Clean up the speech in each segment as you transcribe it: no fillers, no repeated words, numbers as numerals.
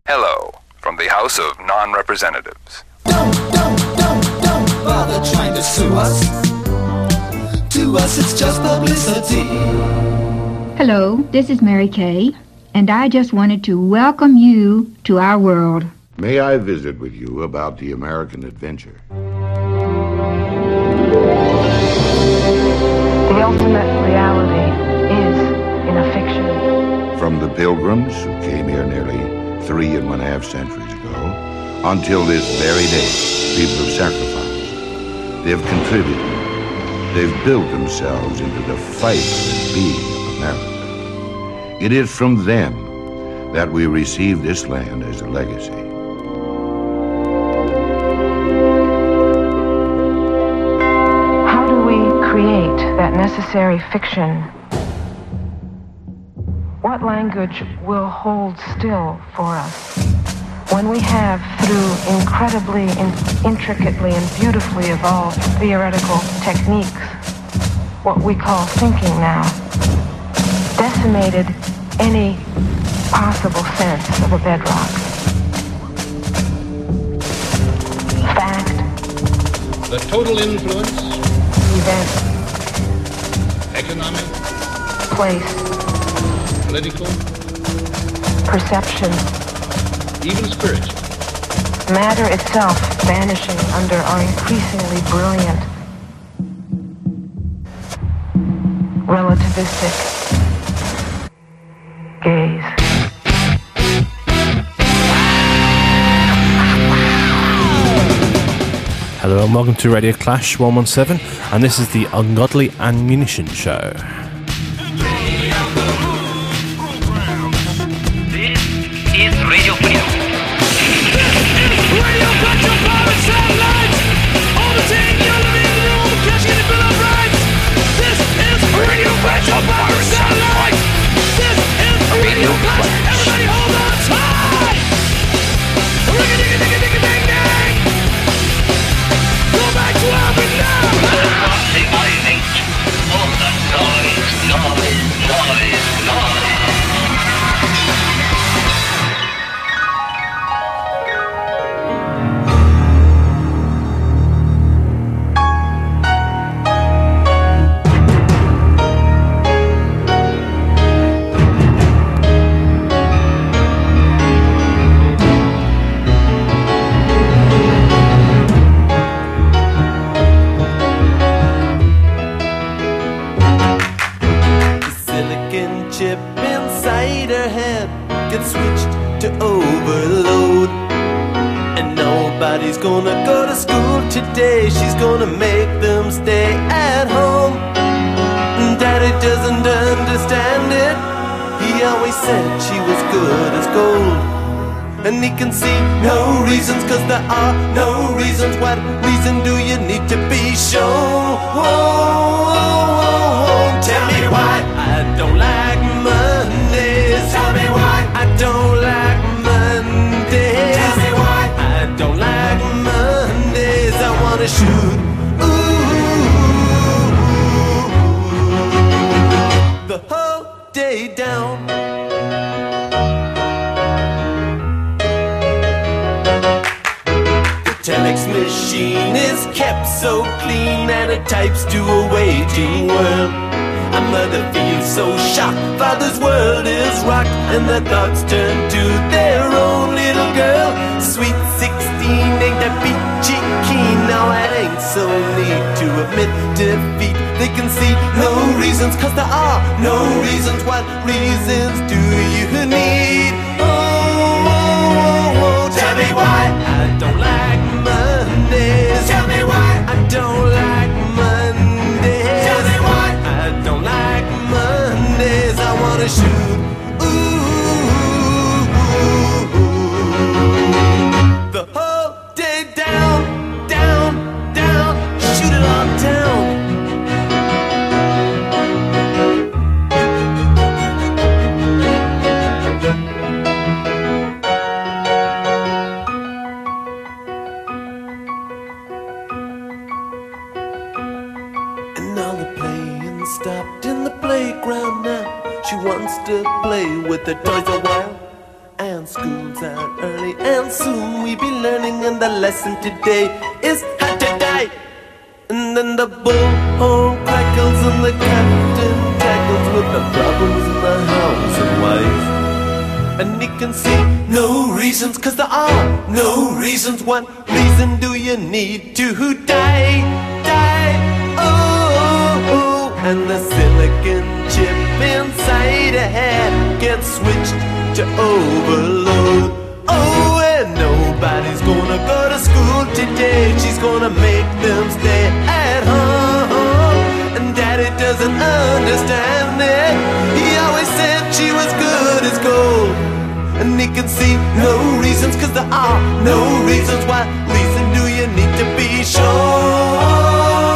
Hello, from the House of Non-Representatives. Don't bother trying to sue us. To us it's just publicity. Hello, this is Mary Kay, and I just wanted to welcome you to our world. May I visit with you about the American adventure? The ultimate reality is in a fiction. From the Pilgrims who came here nearly 3.5 centuries ago until this very day, people have sacrificed. They have contributed. They've built themselves into the fighting being of America. It is from them that we receive this land as a legacy. How do we create that necessary fiction? What language will hold still for us when we have, through incredibly, intricately, and beautifully evolved theoretical techniques, what we call thinking now, decimated any possible sense of a bedrock? Fact. The total influence. Event. Economic. Place. Political. Perception. Even spiritual. Matter itself vanishing under our increasingly brilliant, relativistic gaze. Hello and welcome to Radio Clash 117, and this is the Ungodly Ammunition Show. This is Radio Freedom. Radio Control Power Satellite. All the team, you're in the room, cashing in the Bill of Rights. This is Radio Control Power Satellite. This is Radio Clash. Everybody hold on tight. Ring-a-ding-a-ding-a-ding-a-ding-ding. Go back to where we now. All the noise. Chip inside her head gets switched to overload, and nobody's gonna go to school today. She's gonna make them stay at home. Daddy doesn't understand it. He always said she was good as gold, and he can see no reasons, 'cause there are no reasons. What reason do you need to be shown? Tell me why I don't like Mondays. Tell me why I don't like Mondays. Tell me why I don't like Mondays. I wanna shoot. Ooh, the whole day down. The telex machine is kept so clean, and it types to a waiting world. A mother feels so shocked, father's world is rocked, and their thoughts turn to their own little girl. Sweet 16, ain't that peachy keen? Now it ain't so neat to admit defeat. They can see no reasons, 'cause there are no reasons. What reasons do you need? Tell me why I don't like Mondays. Tell me why I don't like Mondays. Tell me why I don't like Mondays. I wanna shoot. Ooh, the whole day down, down, down. Shoot it all down. Stopped in the playground now. She wants to play with the toys a while, and school's out. start early and soon we be learning, and the lesson today is how to die. And then the bullhorn crackles and the captain tackles with the problems in the house and wife. And he can see no reasons, cause there are no reasons. What reason do you need to die? Die, oh. And the silicon chip inside her head gets switched to overload. Oh, and nobody's gonna go to school today. She's gonna make them stay at home. And Daddy doesn't understand it. He always said she was good as gold. And he can see no reasons, cause there are no reasons. What reason do you need to be sure?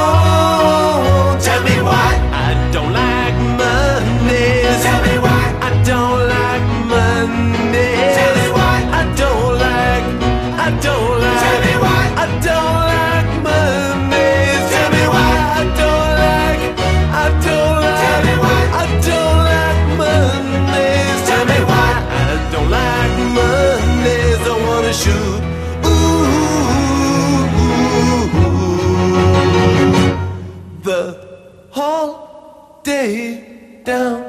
Tell me why I don't like Mondays. Tell me why I don't like Mondays. Tell me why I don't like. Tell me why I don't like Mondays. Tell me why I don't like. Tell me why I don't like Mondays. Tell me why I don't like Mondays. I wanna shoot. The whole day down.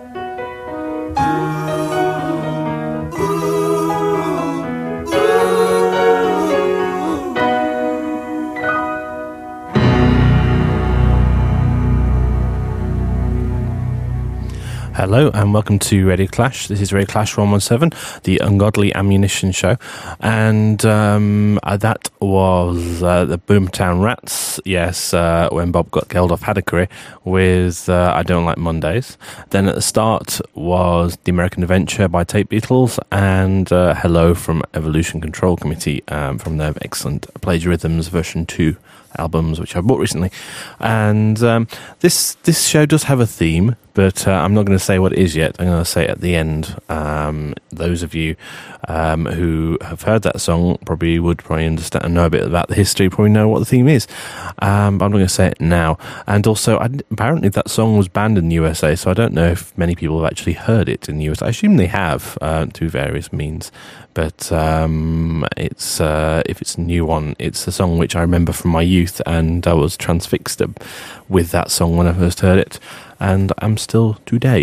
Hello and welcome to Radio Clash. This is Radio Clash 117, the Ungodly Ammunition Show, and that was the Boomtown Rats. Yes, when Bob got killed off Had a Career with I Don't Like Mondays. Then at the start was The American Adventure by Tape Beatles, and Hello from Evolution Control Committee from their excellent Plagiarisms version 2 albums, which I bought recently. And this show does have a theme, but I'm not going to say what it is yet. I'm going to say it at the end. Those of you who have heard that song probably understand and know a bit about the history, probably know what the theme is. But I'm not going to say it now. And also, apparently that song was banned in the USA, so I don't know if many people have actually heard it in the USA. I assume they have, through various means. But it's if it's a new one, it's a song which I remember from my youth, and I was transfixed with that song when I first heard it, and I'm still today.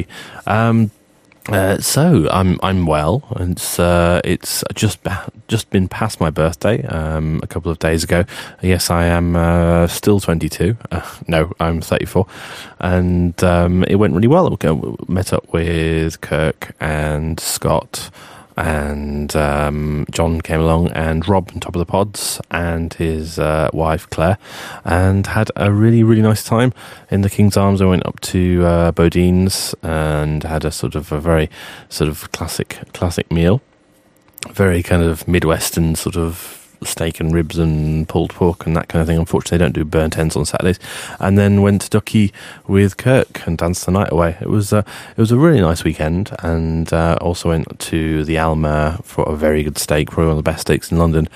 So I'm well, and it's just been past my birthday a couple of days ago. Yes, I am still 22. No, I'm 34, and it went really well. I met up with Kirk and Scott. And John came along, and Rob on top of the pods, and his wife Claire, and had a really, really nice time in the King's Arms. I went up to Bodine's and had a very classic meal, very kind of Midwestern sort of steak and ribs and pulled pork and that kind of thing. Unfortunately, they don't do burnt ends on Saturdays. And then went to Ducky with Kirk and danced the night away. It was a really nice weekend, and also went to the Alma for a very good steak, probably one of the best steaks in London,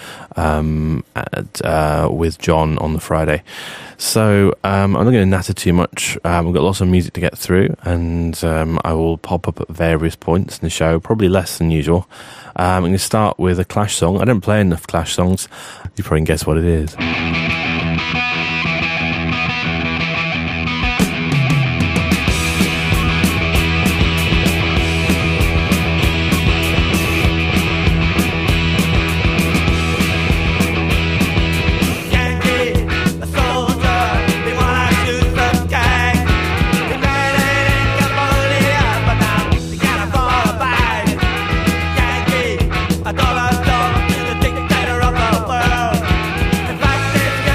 with John on the Friday. So I'm not going to natter too much. We've got lots of music to get through, and I will pop up at various points in the show, probably less than usual. I'm going to start with a Clash song. I don't play enough Clash songs. You probably can guess what it is. $1 to the dictator of the world. In fact,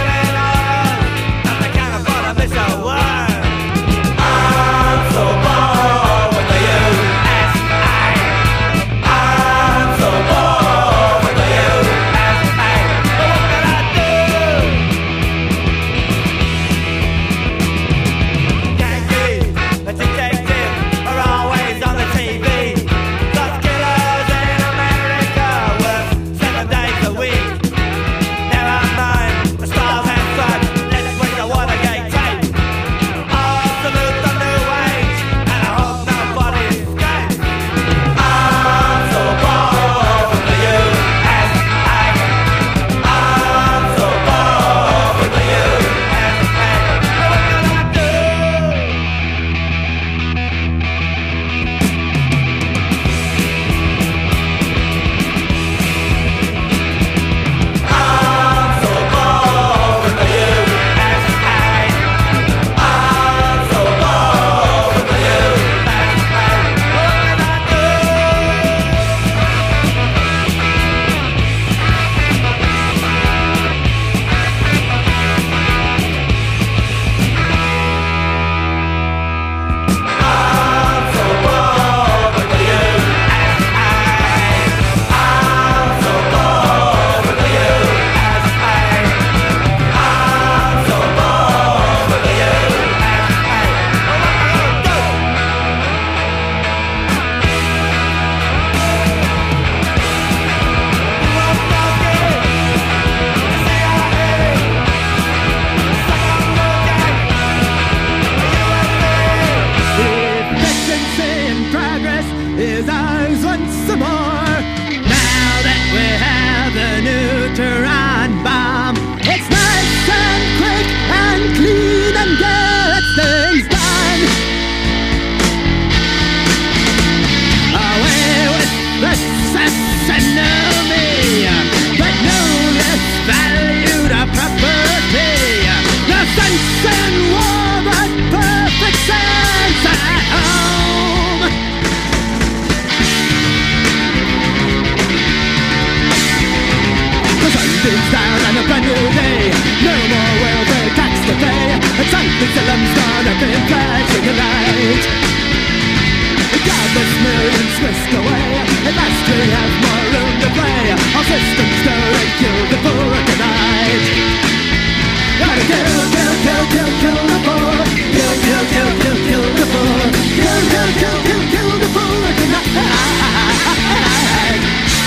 beams down on a brand new day. No more welfare tax to pay. And something Salem's gonna be flashing a light. Countless millions whisked away. At last we have more room to play. Our systems go and kill the poor tonight. Gotta kill, kill, kill, kill, kill the poor. Kill, kill, kill, kill, kill the poor. Kill, kill, kill, kill, kill the poor tonight.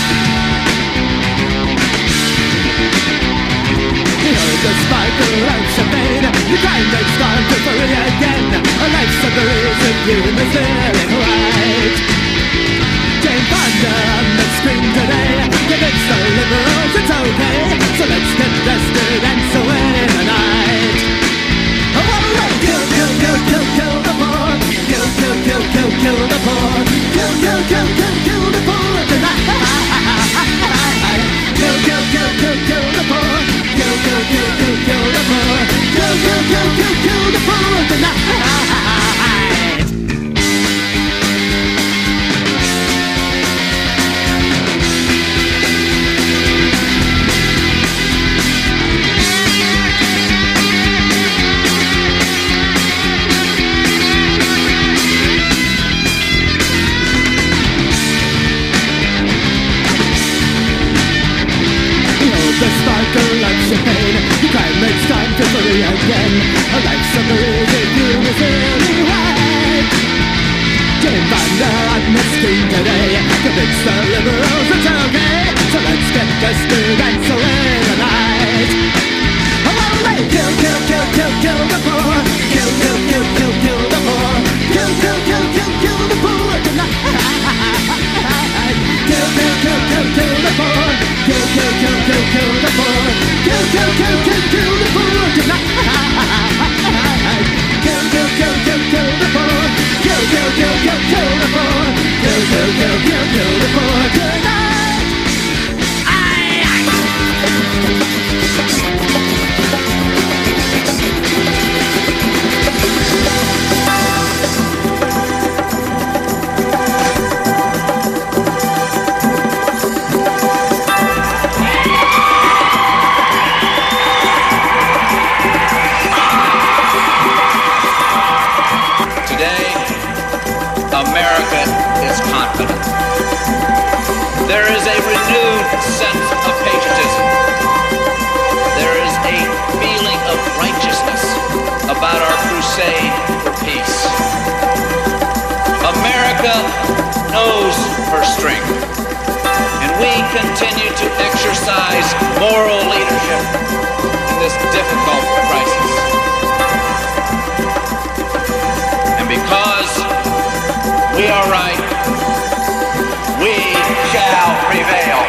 The sparkle of champagne, the crime that's gone to free again. A life's a reason you must feeling right. Jane Fonda on the screen today convince the liberals it's okay. So let's get vested and so in the night. Oh, kill, kill, kill, kill, kill the poor. Kill, kill, kill, kill, kill the poor. Kill, kill, kill, kill, kill the poor tonight. Kill, kill, kill, kill, kill the poor. Kill, kill, kill, kill, kill the poor. Kill, kill, kill, kill, kill the poor tonight. The sparkle of champagne, crime makes time to free again. A life summary if you was really right. Jane Fonda on the screen today convince the liberals it's okay. So let's get vested and so in the night. Oh, kill, kill, kill, kill, kill the poor. Kill, kill, kill, kill, kill the poor. Kill, kill, kill, kill, kill the poor tonight. Kill, kill, kill, kill, kill the poor. Kill, kill, kill, kill, kill the poor. Kill, kill, kill, kill, kill the poor tonight. Kill, kill, kill, kill, kill the poor. Kill, kill, kill, kill, kill the poor. Kill, kill, kill, kill, kill the poor tonight. America is confident. There is a renewed sense of patriotism. There is a feeling of righteousness about our crusade for peace. America knows her strength, and we continue to exercise moral leadership in this difficult crisis. And because we are right, we shall prevail.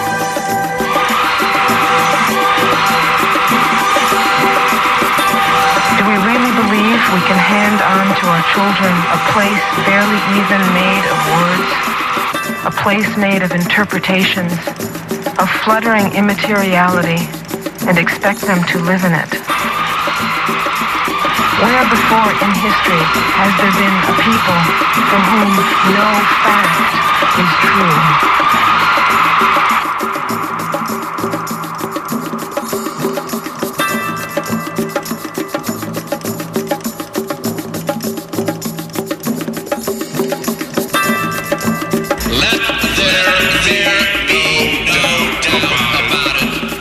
Do we really believe we can hand on to our children a place barely even made of words? A place made of interpretations, of fluttering immateriality, and expect them to live in it? Where before in history has there been a people for whom no fact is true? Let there be no doubt about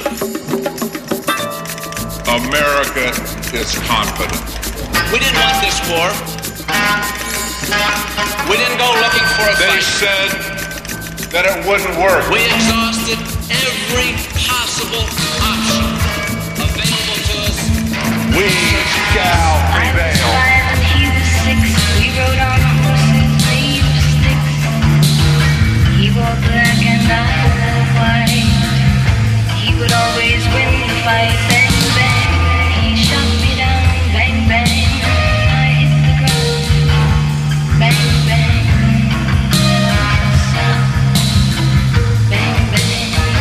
it. America is confident. We didn't want this war. We didn't go looking for a fight. They said that it wouldn't work. We exhausted every possible option available to us. We shall prevail. I was 5 and he was 6. We rode on horses made of sticks. He wore black and I wore white. He would always win the fight. Bang, bang. He shot me down. Bang, bang. Bang, bang.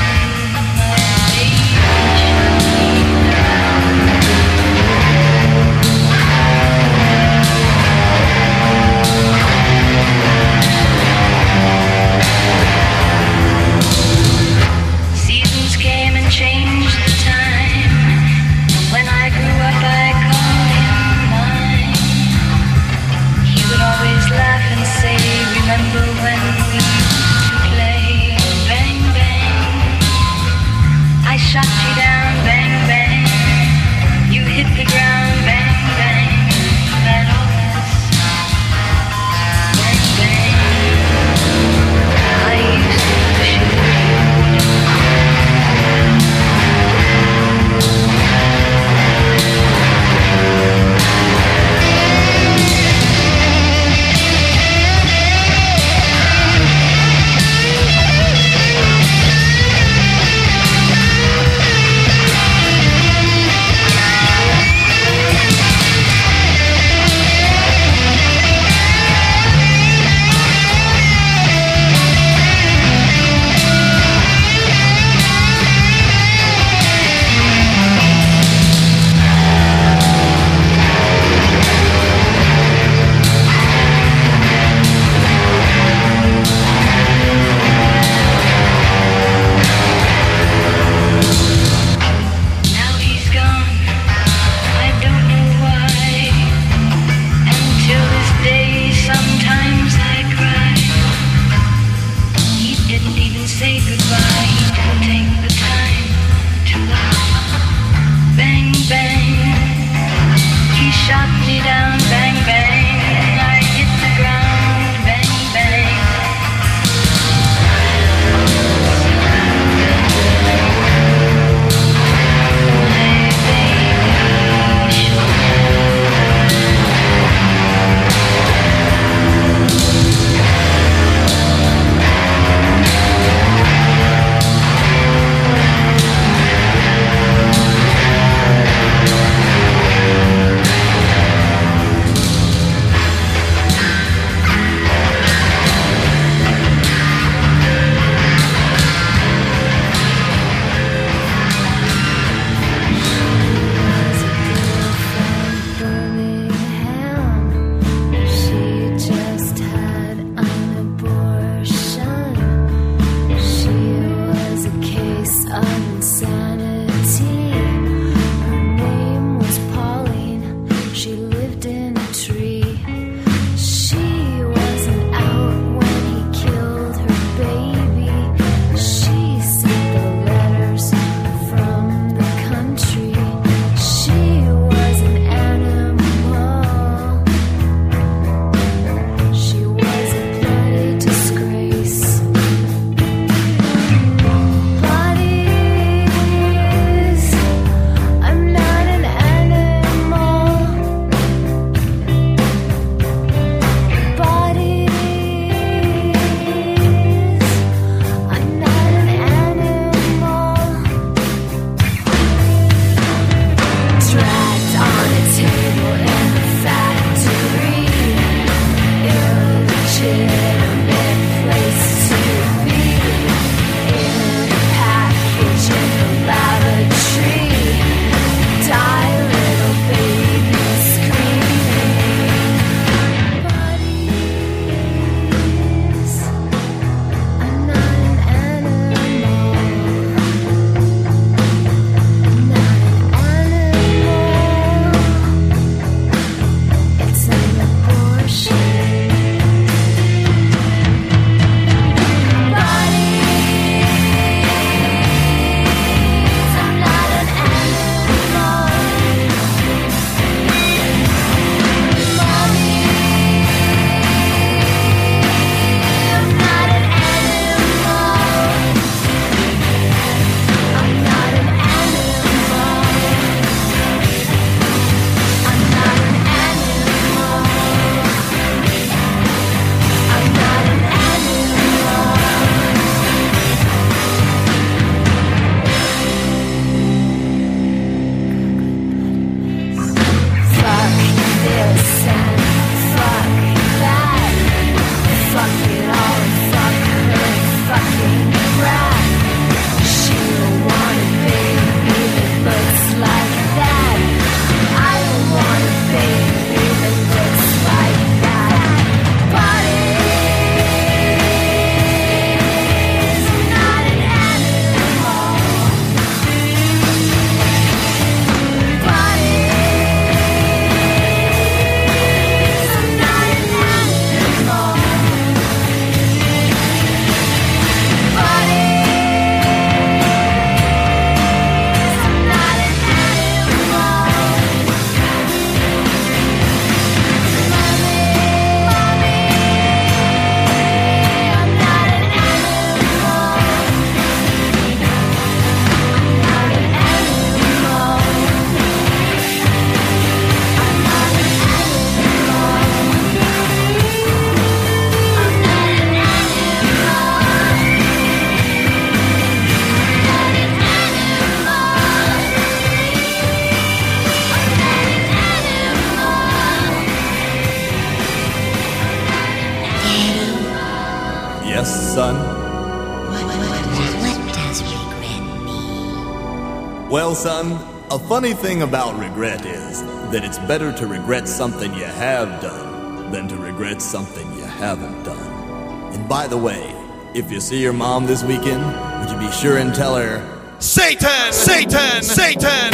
Well, son, a funny thing about regret is that it's better to regret something you have done than to regret something you haven't done. And by the way, if you see your mom this weekend, would you be sure and tell her, Satan! Satan! Satan!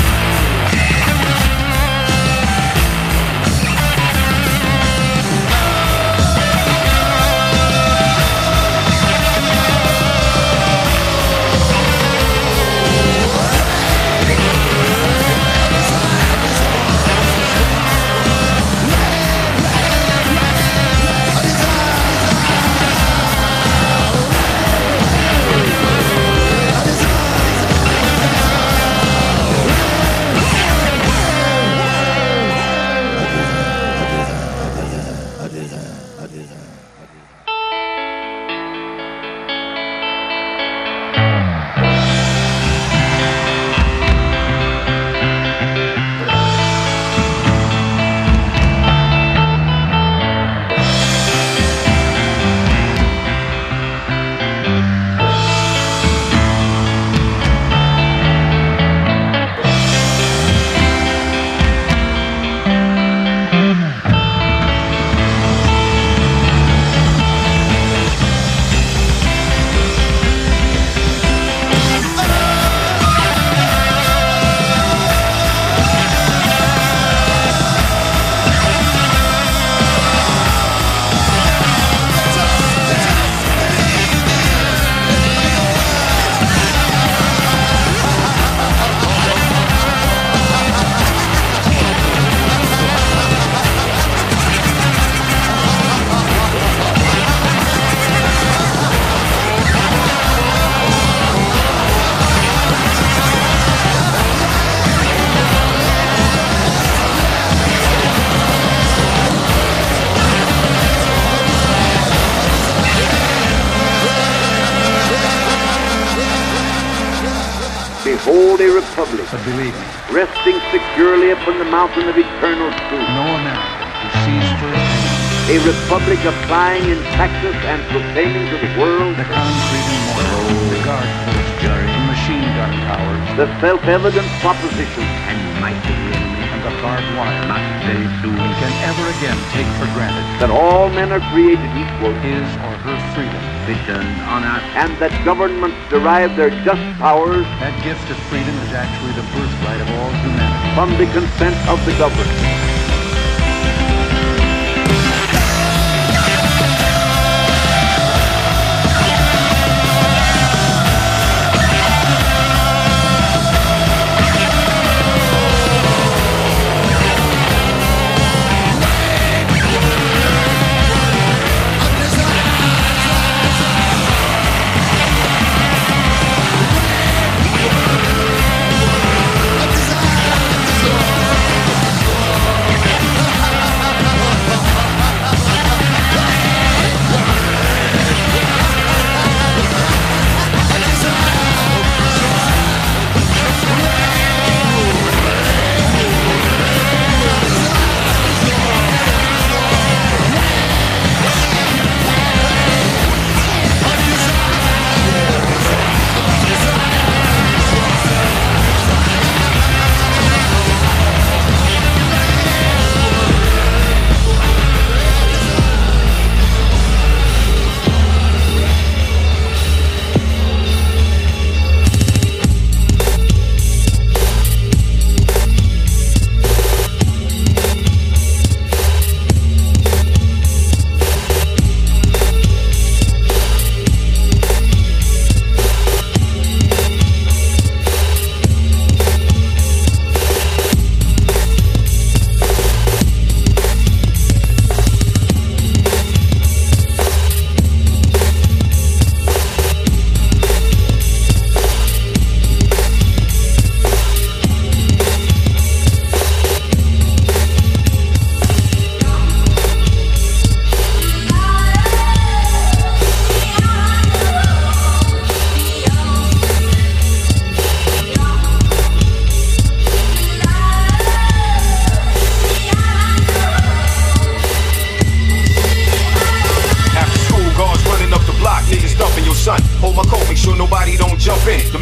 Behold a republic, but believe me, resting securely upon the mountain of eternal truth. No American who sees firsthand a republic applying in taxes and proclaiming to the world the concrete and mortar, the guard force jury, the machine gun powers, the self-evident proposition, and might of the enemy, and the barbed wire not very soon can ever again take for granted that all men are created equal, his or her freedom, vision, honor, and that governments derive their just powers. That gift of freedom is actually the birthright of all humanity. From the consent of the governed.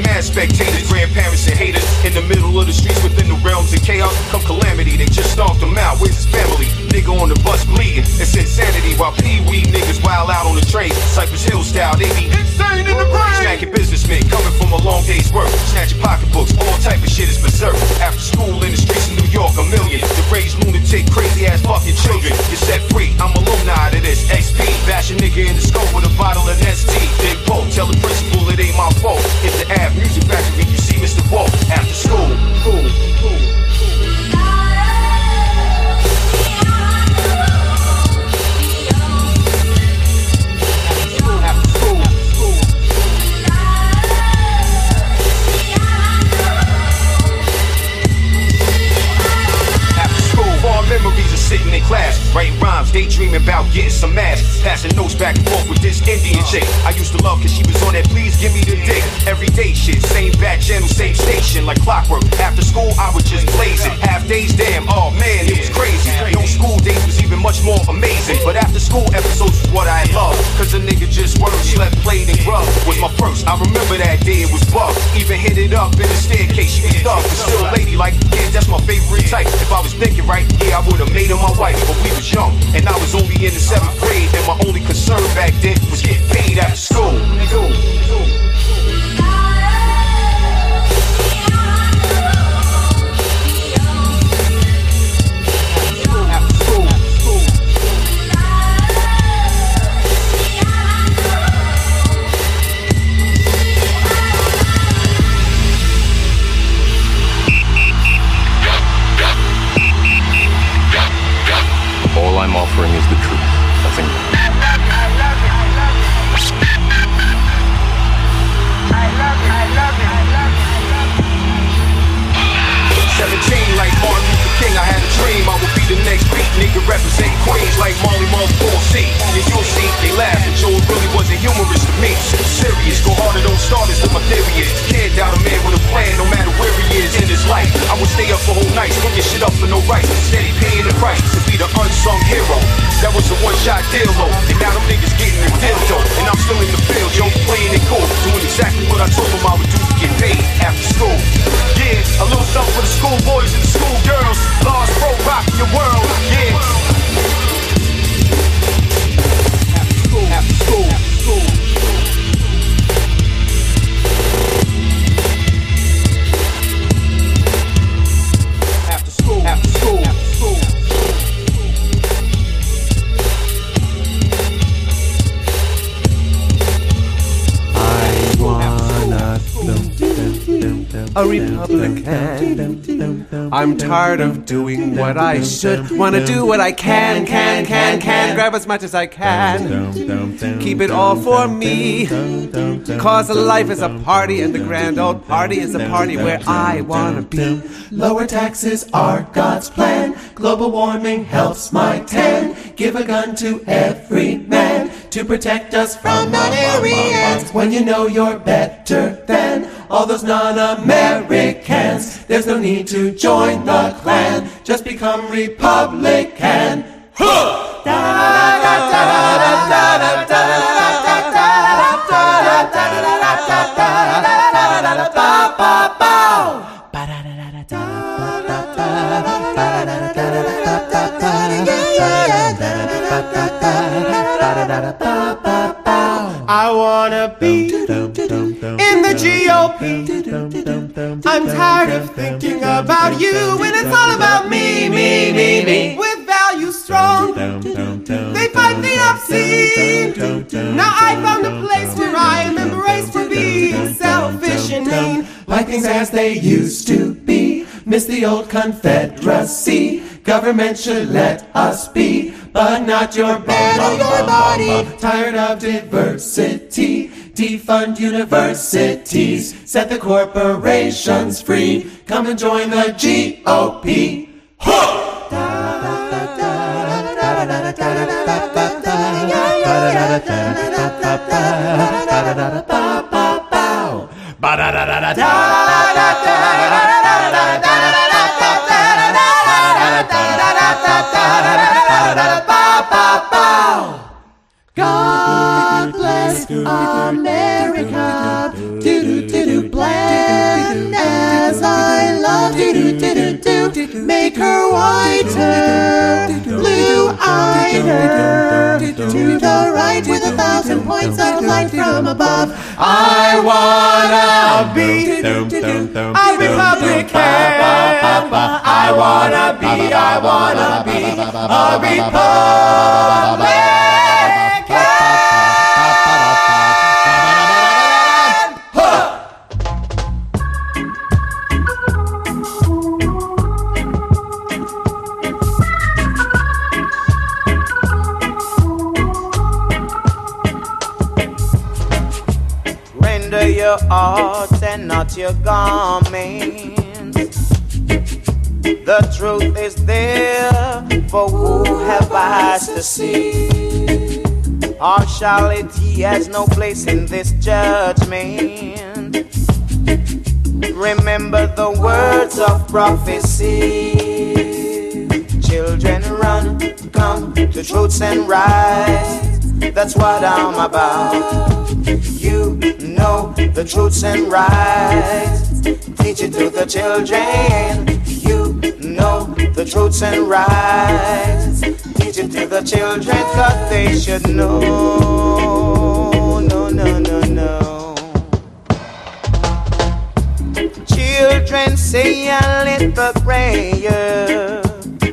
mad spectators, grandparents and haters. In the middle of the streets within the realms of chaos, come calamity, they just stomped him out. Where's his family? Nigga on the bus bleeding, it's insanity. While Pee-wee niggas wild out on the train, Cypress Hill style, they be insane in the brain. Smacking businessmen coming from a long day's work, snatching pocketbooks, all type of shit is berserk. After school in the streets of New York, a million to raise lunatic, crazy ass fucking children. You're set free, I'm alumni to this XP. Bash a nigga in the skull with a bottle of ST. Big Bo, tell the principal it ain't my fault. It's the Ave Music Factory, you see Mr. Walt after school. Memories of sitting in class, writing rhymes, daydreaming about getting some ass, passing notes back and forth with this Indian chick I used to love cause she was on that please give me the dick. Everyday shit, same back channel, same station, like clockwork. After school I would just blaze it, half days damn, oh man it was crazy. No school days was even much more amazing, but after school episodes was what I loved, cause a nigga just worked, slept, played and grubbed. Was my first, I remember that day it was bugged. Even hit it up in the staircase, she was thug, but still a lady like, yeah that's my favorite type. If I was thinking right, yeah I would've made her my wife, but we was young, and I was only in the 7th grade, and my only concern back then was getting paid after school. All I'm offering is the truth, nothing more. Like Martin Luther King, I had a dream I would be the next beat nigga represent Queens like Marley Marl 4C. And you'll see, they laugh, and Joe really wasn't humorous to me. Serious, go harder, don't start is what my theory is. Can't doubt a man with a plan, no matter where he is in his life. I would stay up for whole nights, put your shit up for no rights, steady paying the price to be the unsung hero. That was a one-shot deal, though, and now them niggas getting the dildo. And I'm still in the field, yo, playing it cool, doing exactly what I told them I would do to get paid after school. Yeah, a little something for the schoolboys and the schoolgirls. Lost Pro rocking your world, yeah. After school, after school. After school, after school, after school. I wanna a Republican. I'm tired of doing what I should. Wanna do what I can. Grab as much as I can. Keep it all for me. Cause life is a party, and the grand old party is a party where I wanna be. Lower taxes are God's plan. Global warming helps my tan. Give a gun to every man to protect us from non-Aryans. When you know you're better than all those non-Americans, there's no need to join the Klan. Just become Republican. I wanna be in the GOP. I'm tired of thinking about you when it's all about me. With values strong, they fight the obscene. Now I found a place where I am embraced for being selfish and mean. Like things as they used to be. Miss the old Confederacy. Government should let us be, but not your body. Tired of diversity. Defund universities. Set the corporations free. Come and join the GOP. God bless America. Do-do-do-do bless. bright with 1,000 points of light from above. I wanna be a Republican. I wanna be a Republican. Render your arts and not your garments. The truth is there for who have eyes to see. Partiality has no place in this judgment. Remember the words of prophecy. Children run, come to truths and rights. That's what I'm about. You know the truths and rights. Teach it to the children. You know the truths and rights. Teach it to the children, 'cause they should know. No, no, no, no. Children, say a little prayer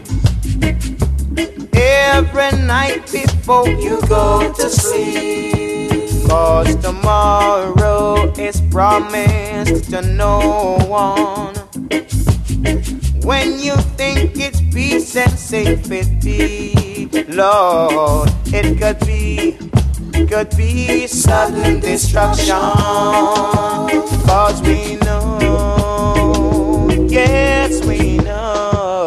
every night before you go to sleep. 'Cause tomorrow is promised to no one. When you think it's peace and safety, Lord, it could be sudden destruction. 'Cause we know, yes we know.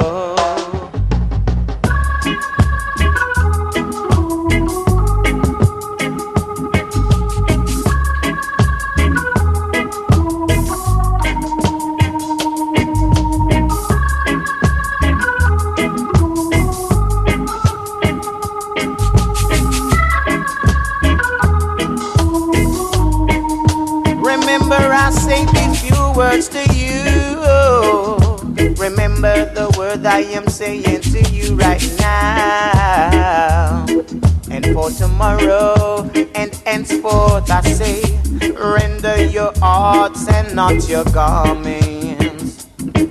Remember I say these few words to you. Remember the word I am saying to you right now. And for tomorrow and henceforth I say, render your hearts and not your garments.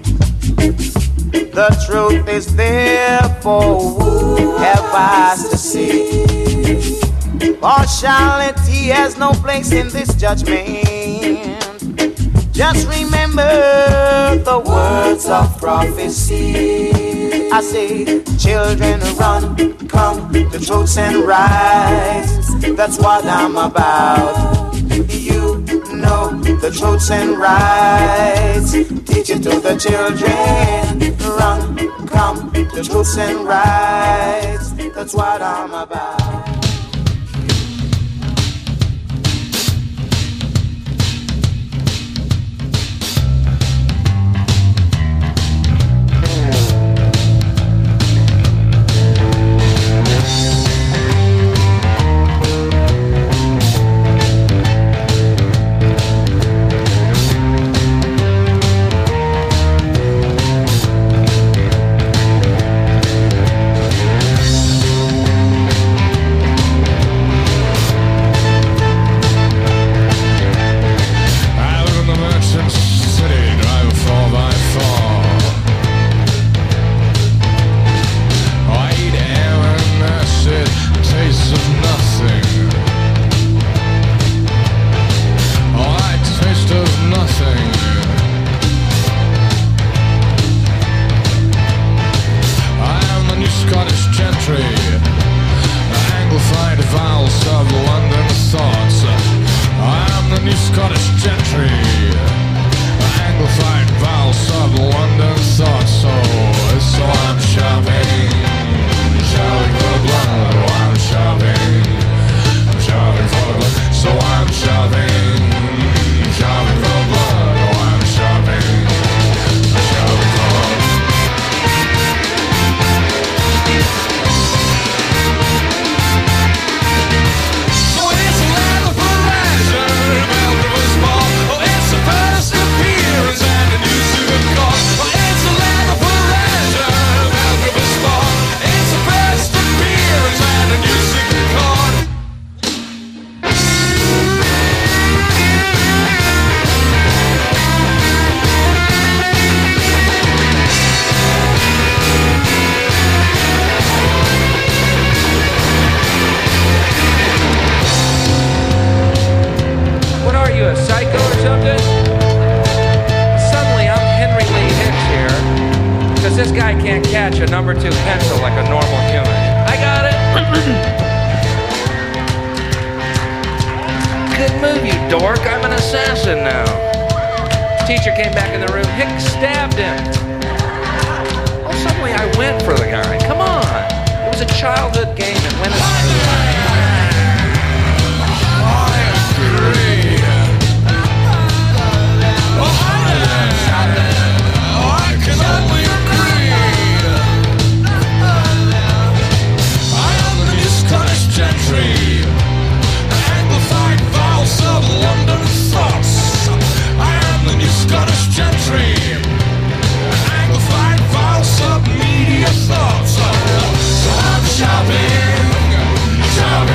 The truth is there for who have eyes to see. Partiality has no place in this judgment. Just remember the words of prophecy. I say, children run, come to truths and rights. That's what I'm about. You know the truths and rights. Teach it to the children. Run, come to truths and rights. That's what I'm about. catch a number 2 pencil like a normal human. I got it. Good move, you dork. I'm an assassin now. Teacher came back in the room. Hicks stabbed him. Oh, suddenly I went for the guy. Come on. It was a childhood game that went astray. Gentry, amplified vowels of London thoughts. I am the new Scottish gentry, amplified vowels of media thoughts. So I'm shopping, shopping.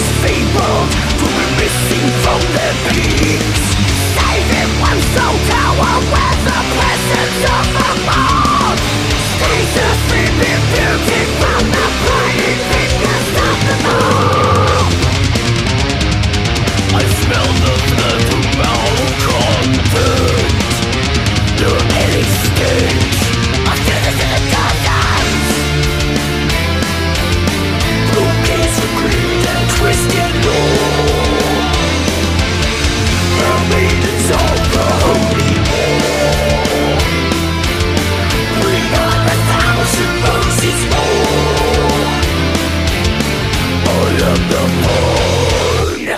disfeebled to be missing from their peaks. Saving one soul tower with the presence of a moon. Jesus beaming beauty from the burning fingers of the moon. I smell the blood of malcontent. The remaining stage of goodness in the darkness. Blue gates of greed and twisted law. Her maidens of the holy war. Bring on 1,000 roses more. I am the moon.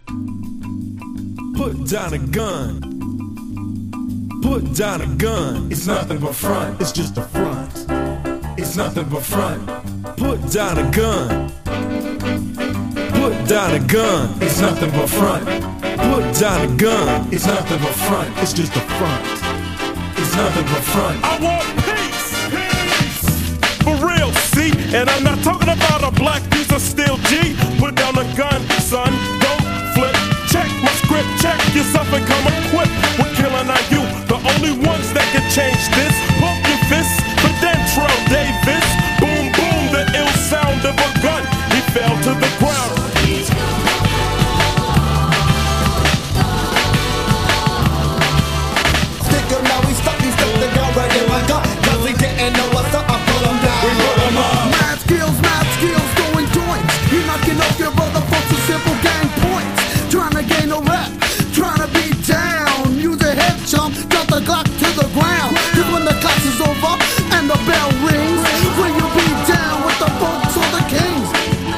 Put down a gun. Put down a gun. It's nothing but front. It's just a front. It's nothing but front. Put down a gun. Put down a gun. It's nothing but front. Put down a gun. It's nothing but front. It's just a front. It's nothing but front. I want peace. Peace. For real, see? And I'm not talking about a black piece of steel, G. Put down a gun, son. Don't flip. Check my script. Check yourself and come equipped with killing on you. The only ones that can change this. Pump your fists. But then Trail Davis. Boom, boom. The ill sound of a gun. He fell to the ground. Stick him now, we stuck the girl right in my gut. Cause he didn't know what's up, I pull him down. We put him up. Mad skills, going joints. You knocking off your brother for some simple gang points. Trying to gain a rep, trying to be down. Use a head chump, drop the Glock to the ground. Cause when the class is over and the bell rings, will you be down with the folks or the kings?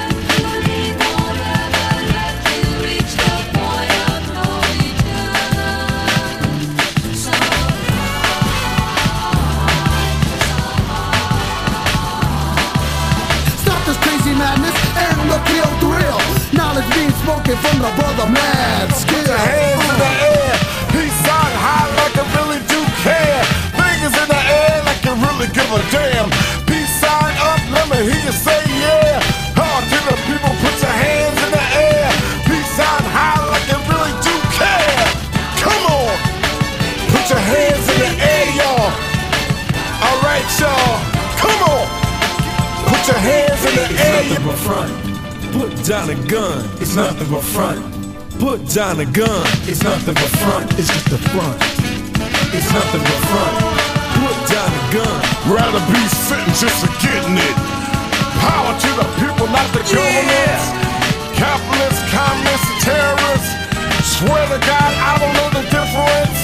Stop this crazy madness and the kill thrill. Knowledge being spoken from the brother mad skill. Put your hands in the air. Peace out high like I really do care. Fingers in the air like you really give a damn. Peace sign up, let me hear you say yeah. Hard to the people, put your hands in the air. Peace sign high like you really do care. Come on. Put your hands in the air, y'all. Alright, y'all. Come on. Put your hands in the air. It's nothing but front. Put down a gun. It's nothing but front. Put down a gun. It's nothing but front. It's just a front. It's nothing but front. Put down a gun. Rather be sitting just for getting it. Power to the people, not the government. Capitalists, communists, and terrorists. Swear to God, I don't know the difference.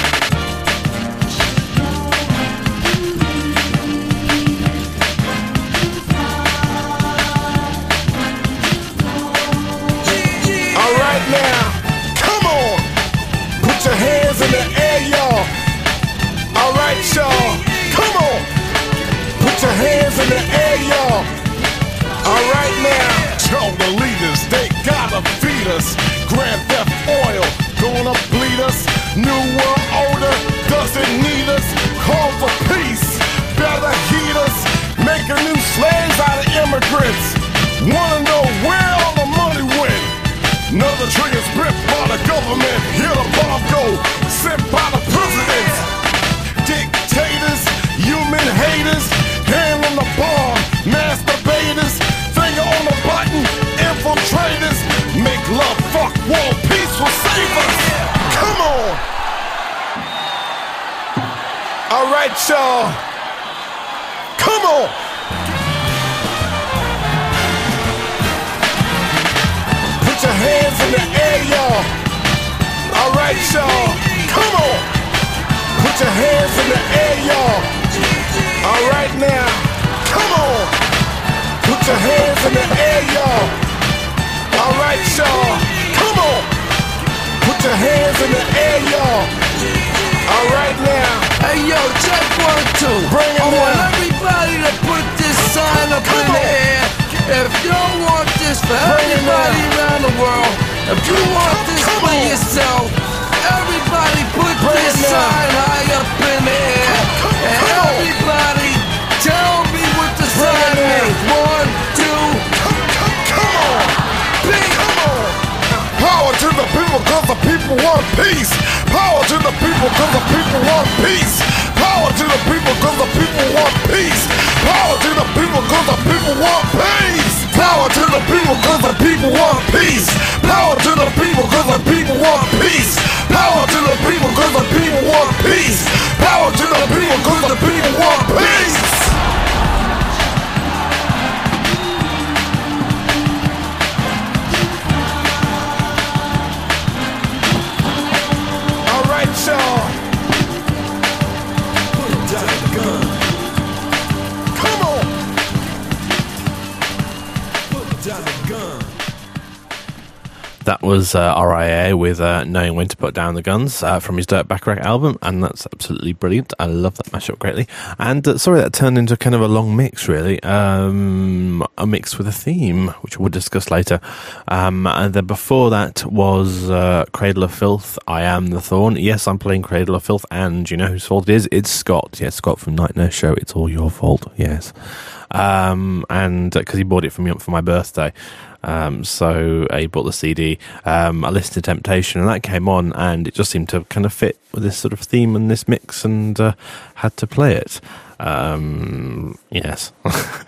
Alright now, come on. Put your hands in the air, y'all. Alright, y'all. Come on. Put your hands in the air, y'all. Alright now. Show the leaders, they gotta feed us. Grand Theft Oil, gonna bleed us. New world order doesn't need us. Call for peace, better heed us. Making new slaves out of immigrants. Wanna know where all the money went? Another tree is ripped by the government. Here the bomb go, sent by the presidents. Dictators, human haters, hand on the bomb, masturbators, finger on the button, infiltrators. Make love, fuck war, peace will save us. Come on. Alright, y'all. Come on. Put your hands in the air, y'all. Alright, y'all. Come on. Put your hands in the air, y'all. Alright now. Come on. Put your hands in the air, y'all. Alright, y'all. Come on. Put your hands in the air, y'all. Alright now. Hey yo, check 1, 2. Bring it I want down. everybody to put this sign up in the air. If you want this for everybody around the world, if you want this for yourself, everybody put this sign high up in the air. And everybody tell me what the sign means. 1, 2, come on. Peace. people want peace. Power to the people cause the people want peace. Power to the people cause the people want peace. Power to the people cause the people want peace. Power to the people cause the people want peace. Power to the people cause the people want peace. Power to the people cause the people want peace. Power to the people cause the people want peace. That was RIA with Knowing When to Put Down the Guns from his Dirtbag Rack album, and that's absolutely brilliant. I love that mashup greatly. And sorry, that turned into kind of a long mix, really. A mix with a theme, which we'll discuss later. And then before that was Cradle of Filth, I Am the Thorn. Yes, I'm playing Cradle of Filth, and you know whose fault it is? It's Scott. Yes, Scott from Night Nurse Show. It's all your fault, yes. And because he bought it for me for my birthday. So he bought the CD. I listened to Temptation, and that came on, and it just seemed to kind of fit with this sort of theme and this mix, and had to play it. Yes.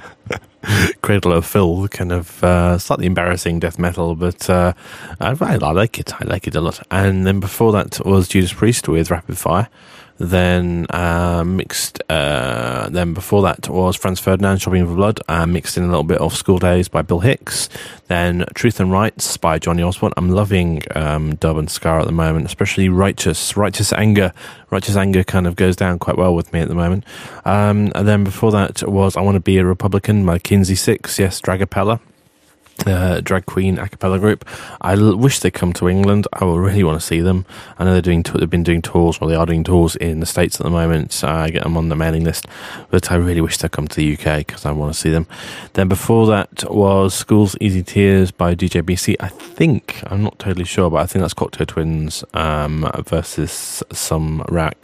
Cradle of Filth, kind of slightly embarrassing death metal, but I like it. I like it a lot. And then before that was Judas Priest with Rapid Fire. Then mixed. Then before that was Franz Ferdinand, Shopping for Blood. Mixed in a little bit of School Days by Bill Hicks. Then Truth and Rights by Johnny Osborne. I'm loving dub and ska at the moment, especially Righteous Anger. Righteous Anger kind of goes down quite well with me at the moment. And then before that was I Want to Be a Republican by Kinsey Six. Yes, Dragapella. Drag queen a cappella group. I wish they'd come to England. I will really want to see them. I know they've been doing tours, or they are doing tours in the States at the moment. I get them on the mailing list, but I really wish they'd come to the UK because I want to see them. Then before that was School's Easy Tears by DJ BC. I'm not totally sure, but I think that's Cocteau Twins versus some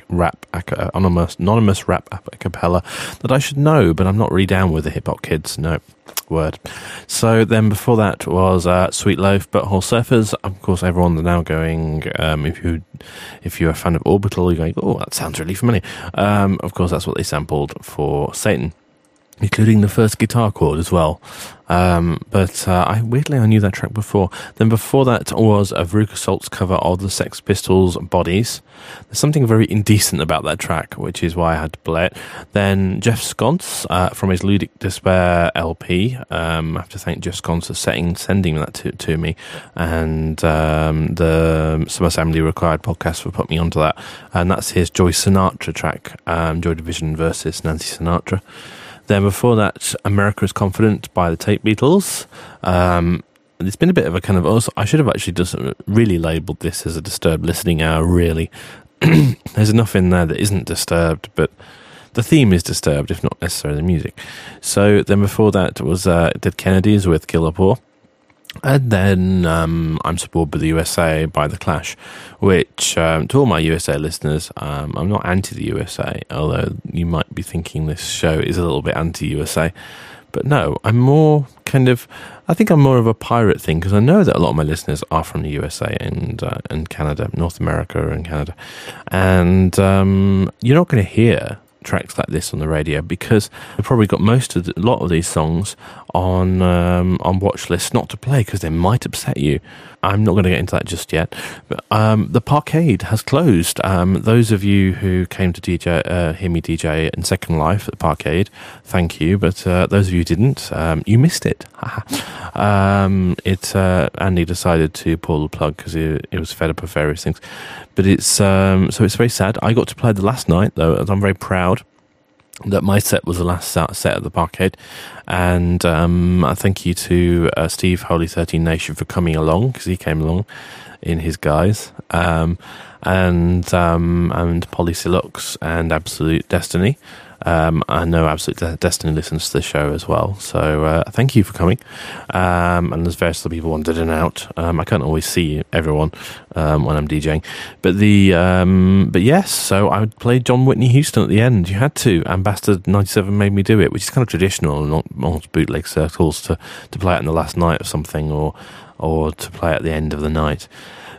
anonymous rap a cappella that I should know, but I'm not really down with the hip hop kids. No. Word. So then before that was Sweet Loaf, Butthole Surfers. Of course, everyone's now going, if you're a fan of Orbital, you're going, oh, that sounds really familiar. Of course, that's what they sampled for Satan, including the first guitar chord as well. But I knew that track before. Then before that was a Veruca Salt's cover of the Sex Pistols' Bodies. There's something very indecent about that track, which is why I had to play it. Then Jeff Sconce from his Ludic Despair LP. I have to thank Jeff Sconce for sending that to me, and the Some Assembly Required podcast for putting me onto that. And that's his Joy Sinatra track, Joy Division versus Nancy Sinatra. Then before that, America is Confident by the Tape Beatles. It's been a bit of a kind of... I should have actually just really labelled this as a disturbed listening hour, really. There's enough in there that isn't disturbed, but the theme is disturbed, if not necessarily the music. So then before that was Dead Kennedys with Kill the Poor. And then I'm So Bored with the USA by The Clash, which, to all my USA listeners, I'm not anti the USA, although you might be thinking this show is a little bit anti-USA. But no, I'm more I think I'm more of a pirate thing, because I know that a lot of my listeners are from the USA and Canada, North America and Canada. And you're not going to hear tracks like this on the radio because they've probably got a lot of these songs on watch lists not to play because they might upset you. I'm not going to get into that just yet. But, the Parkade has closed. Those of you who came to hear me DJ in Second Life at the Parkade, thank you. But those of you who didn't, you missed it. Andy decided to pull the plug because it was fed up with various things. But it's it's very sad. I got to play the last night though, and I'm very proud that my set was the last set at the Parkade. And thank you to Steve Holy 13 Nation for coming along, because he came along in his guise, and Polysilux and Absolute Destiny. I know Absolute Destiny listens to the show as well, so thank you for coming. And there's various other people wanted in and out. I can't always see everyone when I'm DJing, but yes. So I played John Whitney Houston at the end. You had to. Ambassador 97 made me do it, which is kind of traditional in almost bootleg circles to play it in the last night of something, or to play at the end of the night.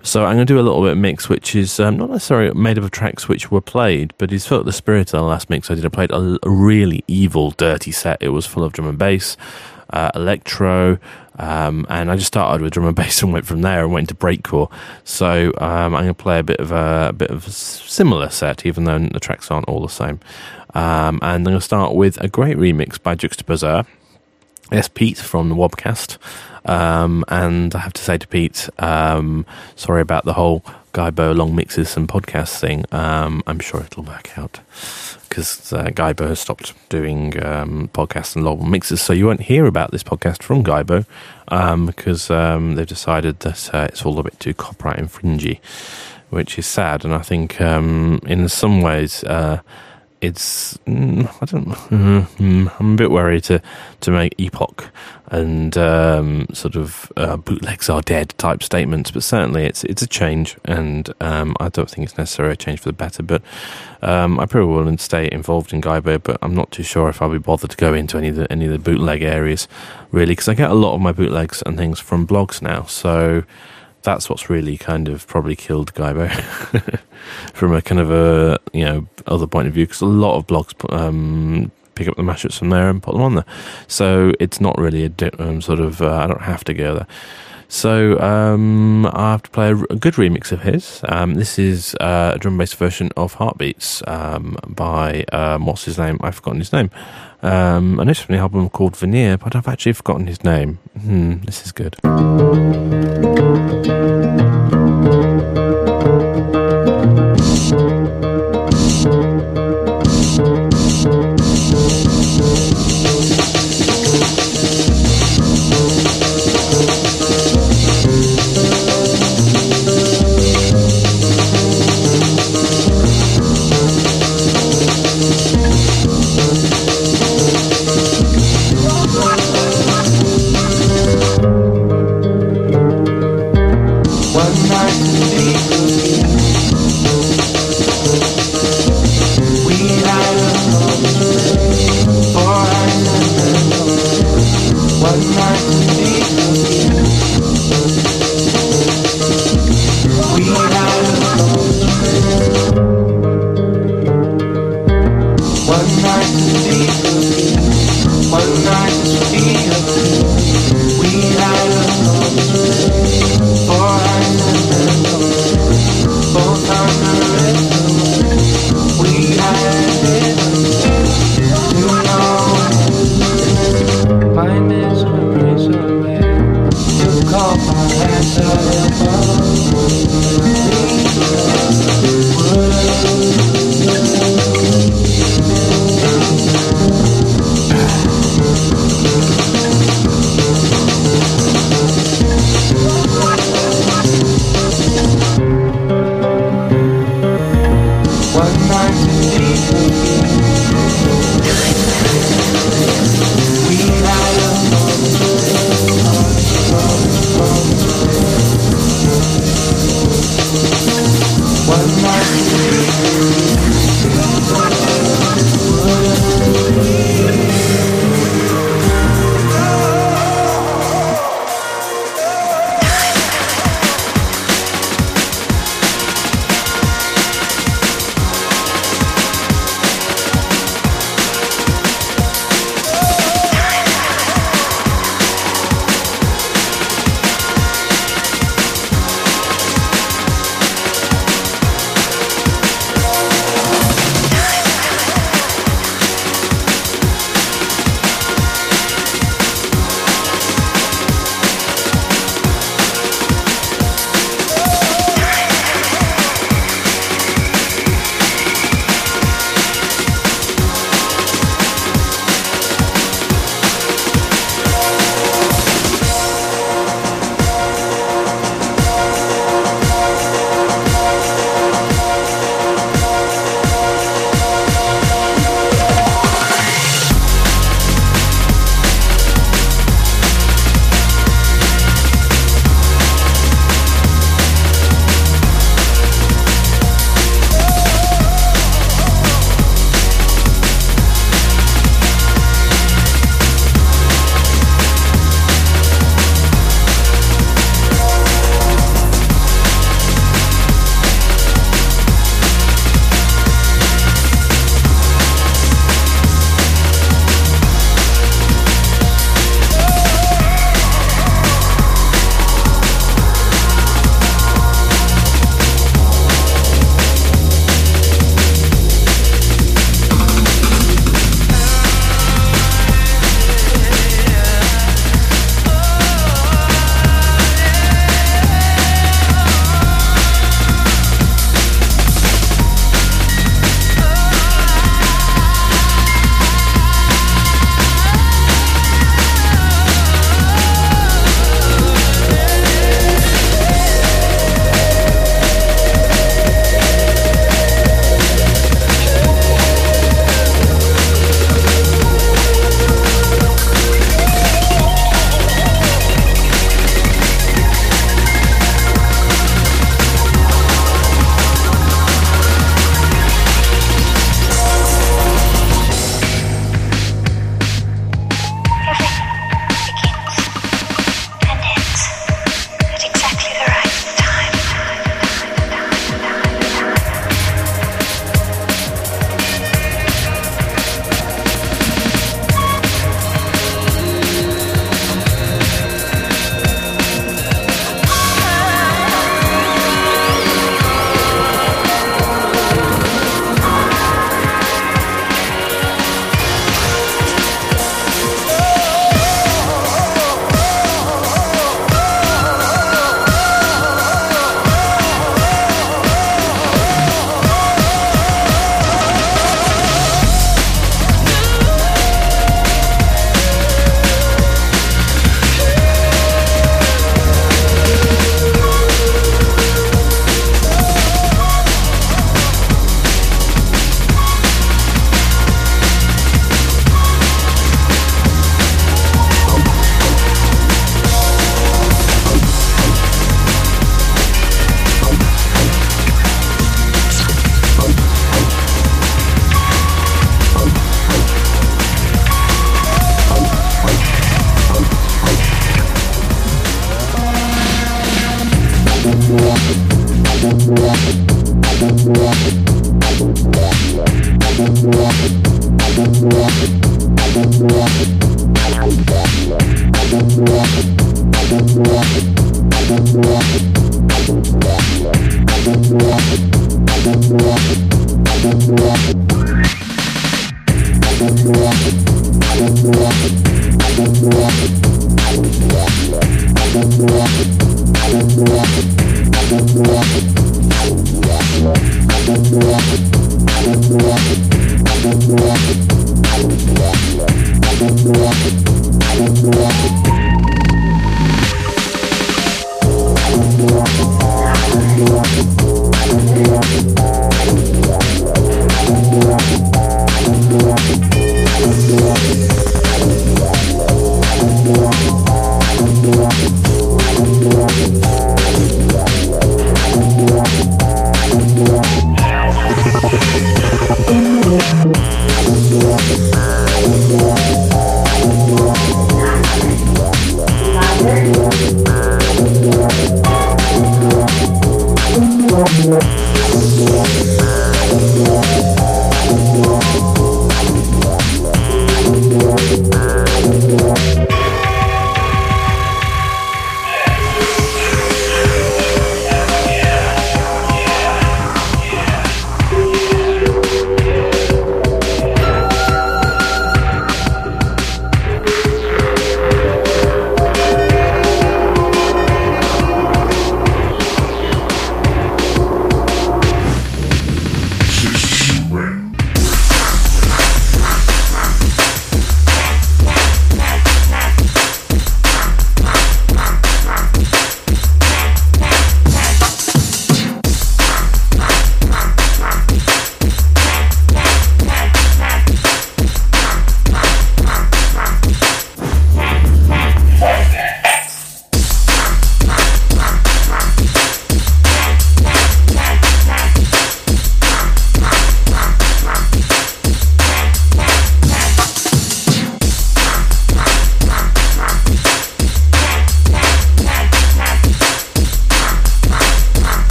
So I'm going to do a little bit of mix, which is not necessarily made up of tracks which were played, but it's felt the spirit of the last mix I did. I played a really evil, dirty set. It was full of drum and bass, electro, and I just started with drum and bass and went from there and went into breakcore. So I'm going to play a bit of a similar set, even though the tracks aren't all the same. And I'm going to start with a great remix by Juxtaposer. Yes, Pete from the Wobcast. And I have to say to Pete, sorry about the whole Guybo long mixes and podcast thing. I'm sure it'll work out, because Guybo has stopped doing podcasts and long mixes, so you won't hear about this podcast from Guybo, because they've decided that it's all a bit too copyright infringy, which is sad. And I think in some ways it's I'm a bit worried to make epoch and sort of bootlegs are dead type statements, but certainly it's a change, and I don't think it's necessarily a change for the better. But I probably will stay involved in Guybo, but I'm not too sure if I'll be bothered to go into any of the bootleg areas, really, because I get a lot of my bootlegs and things from blogs now, so that's what's really kind of probably killed Guybo from a kind of a, other point of view, because a lot of blogs pick up the mashups from there and put them on there. So it's not really a sort of, I don't have to go there. So I have to play a good remix of his. This is a drum-based version of Heartbeats by, what's his name? I've forgotten his name. And it's from the album called Veneer, but I've actually forgotten his name. This is good.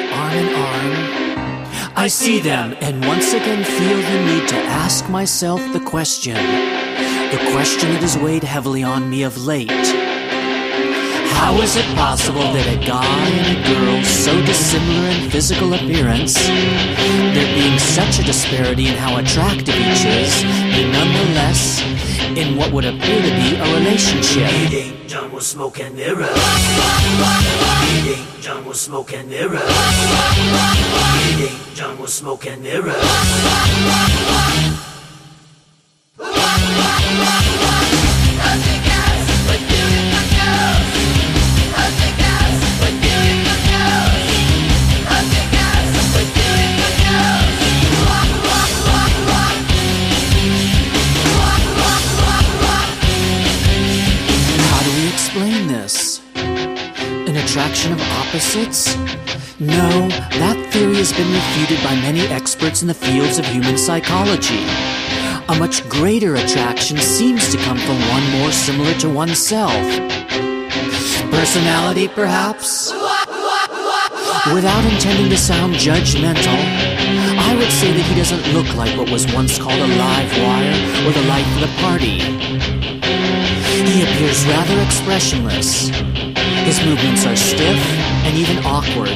arm in arm, I see them and once again feel the need to ask myself the question that has weighed heavily on me of late. How is it possible that a guy and a girl so dissimilar in physical appearance, there being such a disparity in how attractive each is, may nonetheless, in what would appear to be a relationship? It ain't done with smoke and mirror. It ain't done with smoke and mirror. It ain't done with smoke and mirror. An attraction of opposites? No, that theory has been refuted by many experts in the fields of human psychology. A much greater attraction seems to come from one more similar to oneself. Personality, perhaps? Without intending to sound judgmental, I would say that he doesn't look like what was once called a live wire or the life of the party. He appears rather expressionless. His movements are stiff and even awkward.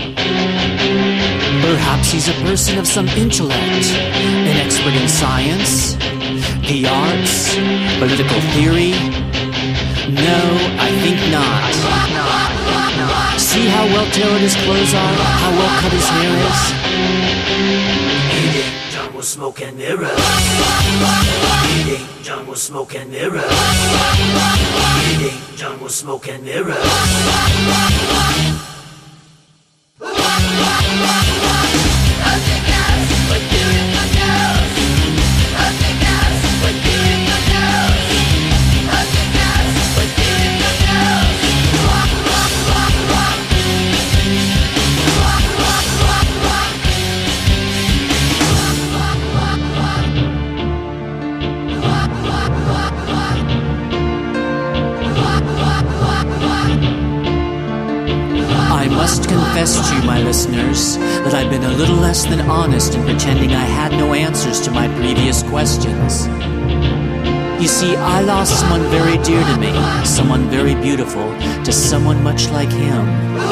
Perhaps he's a person of some intellect, an expert in science, the arts, political theory. No, I think not. See how well tailored his clothes are, how well cut his hair is? It ain't done with smoke and mirror. It ain't done with smoke and mirror. It ain't done with smoke and mirror. I must confess to you, my listeners, that I've been a little less than honest in pretending I had no answers to my previous questions. You see, I lost someone very dear to me, someone very beautiful, to someone much like him.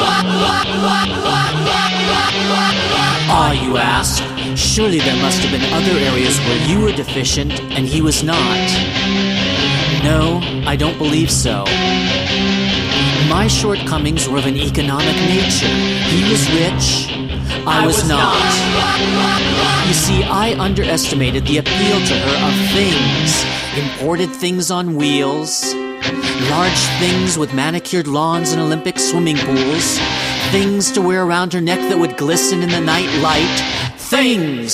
Ah, you ask, surely there must have been other areas where you were deficient and he was not. No, I don't believe so. My shortcomings were of an economic nature. He was rich, I was not. You see, I underestimated the appeal to her of things. Imported things on wheels, large things with manicured lawns and Olympic swimming pools, things to wear around her neck that would glisten in the night light. Things!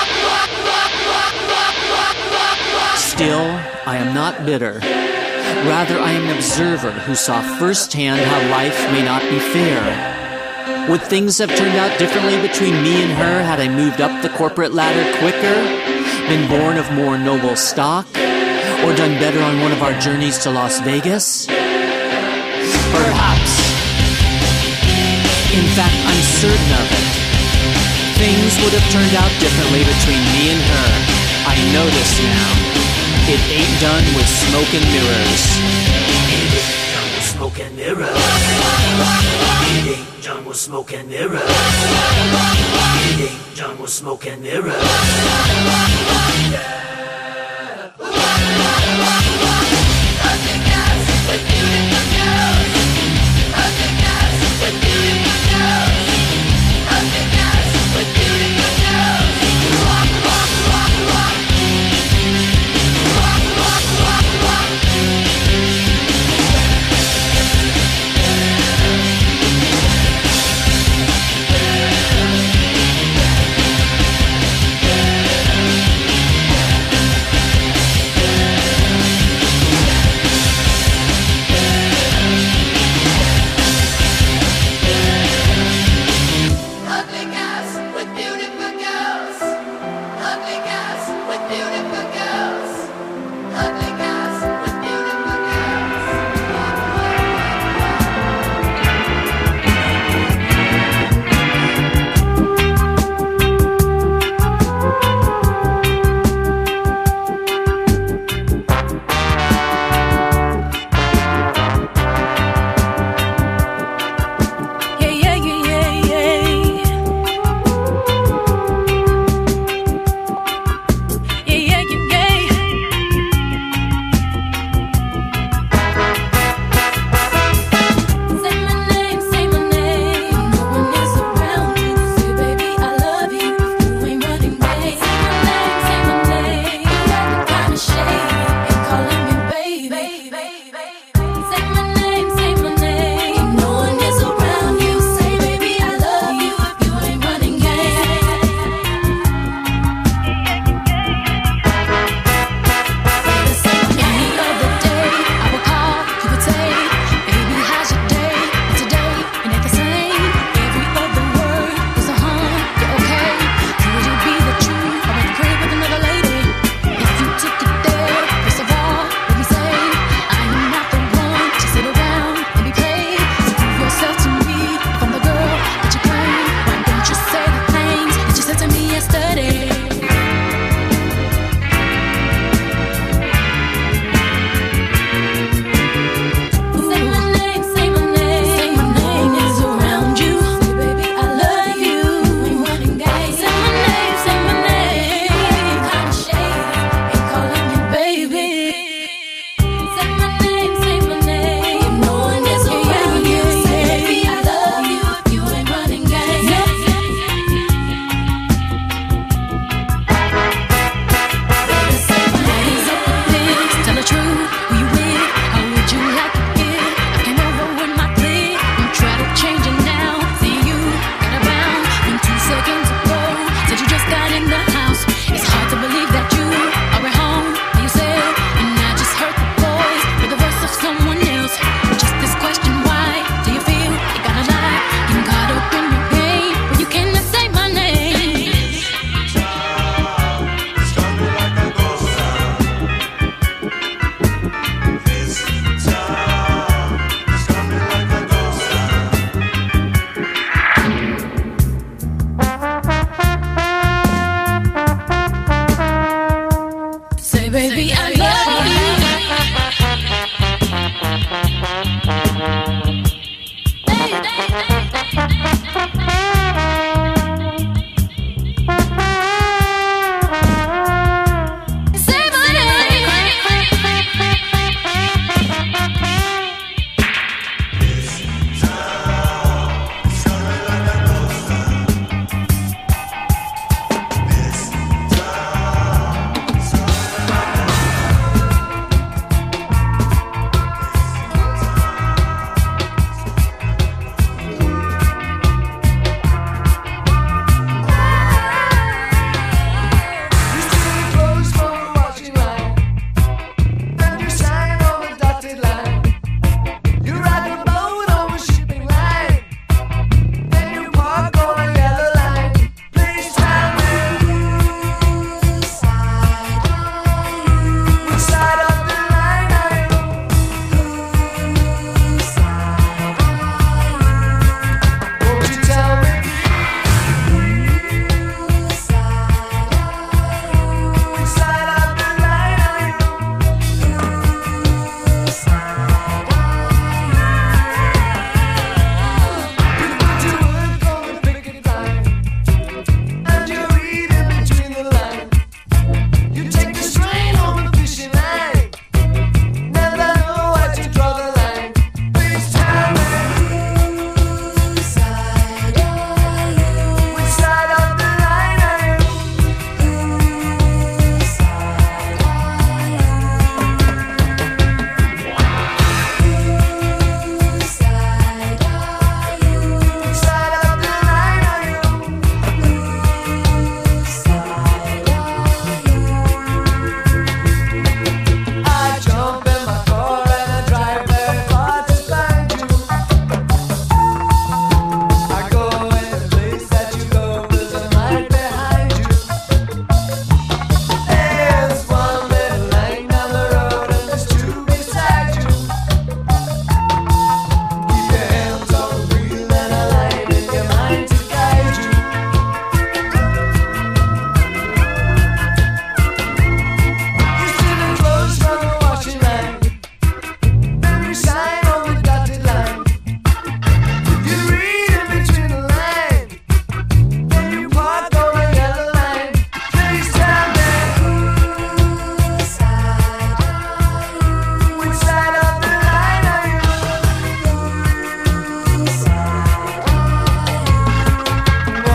Still, I am not bitter. Rather, I am an observer who saw firsthand how life may not be fair. Would things have turned out differently between me and her had I moved up the corporate ladder quicker, been born of more noble stock, or done better on one of our journeys to Las Vegas? Perhaps. In fact, I'm certain of it. Things would have turned out differently between me and her. I know this now. It ain't done with smoke and mirrors. It ain't done with smoke and mirrors. It ain't done with smoke and mirrors. It ain't done with smoke and mirrors.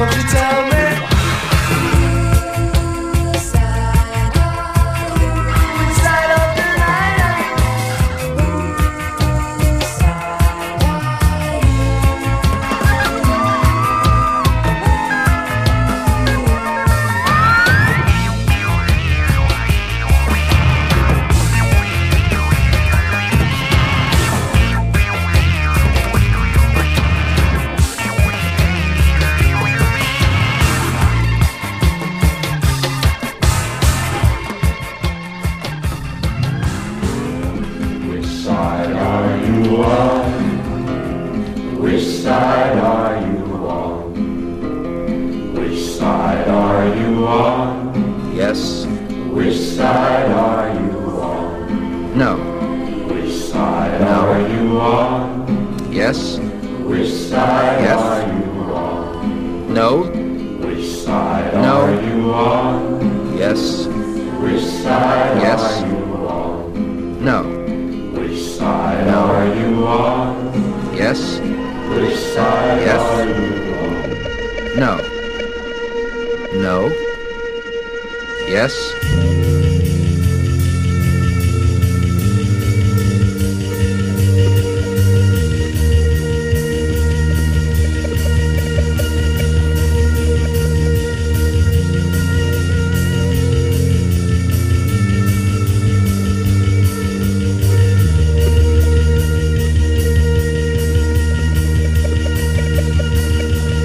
Won't you tell me? Which side of the line are you? Which side are you on? Which side are you on? Which side are you on? Yes. Which side are you on? No. Which side No. are you on? Yes. Which side Yes. are you on? No. Which side No. are you on? Yes. Which side Yes. are you on? No. Which side No. are you on? Yes. Which side Yes. are you on? No. No. Yes.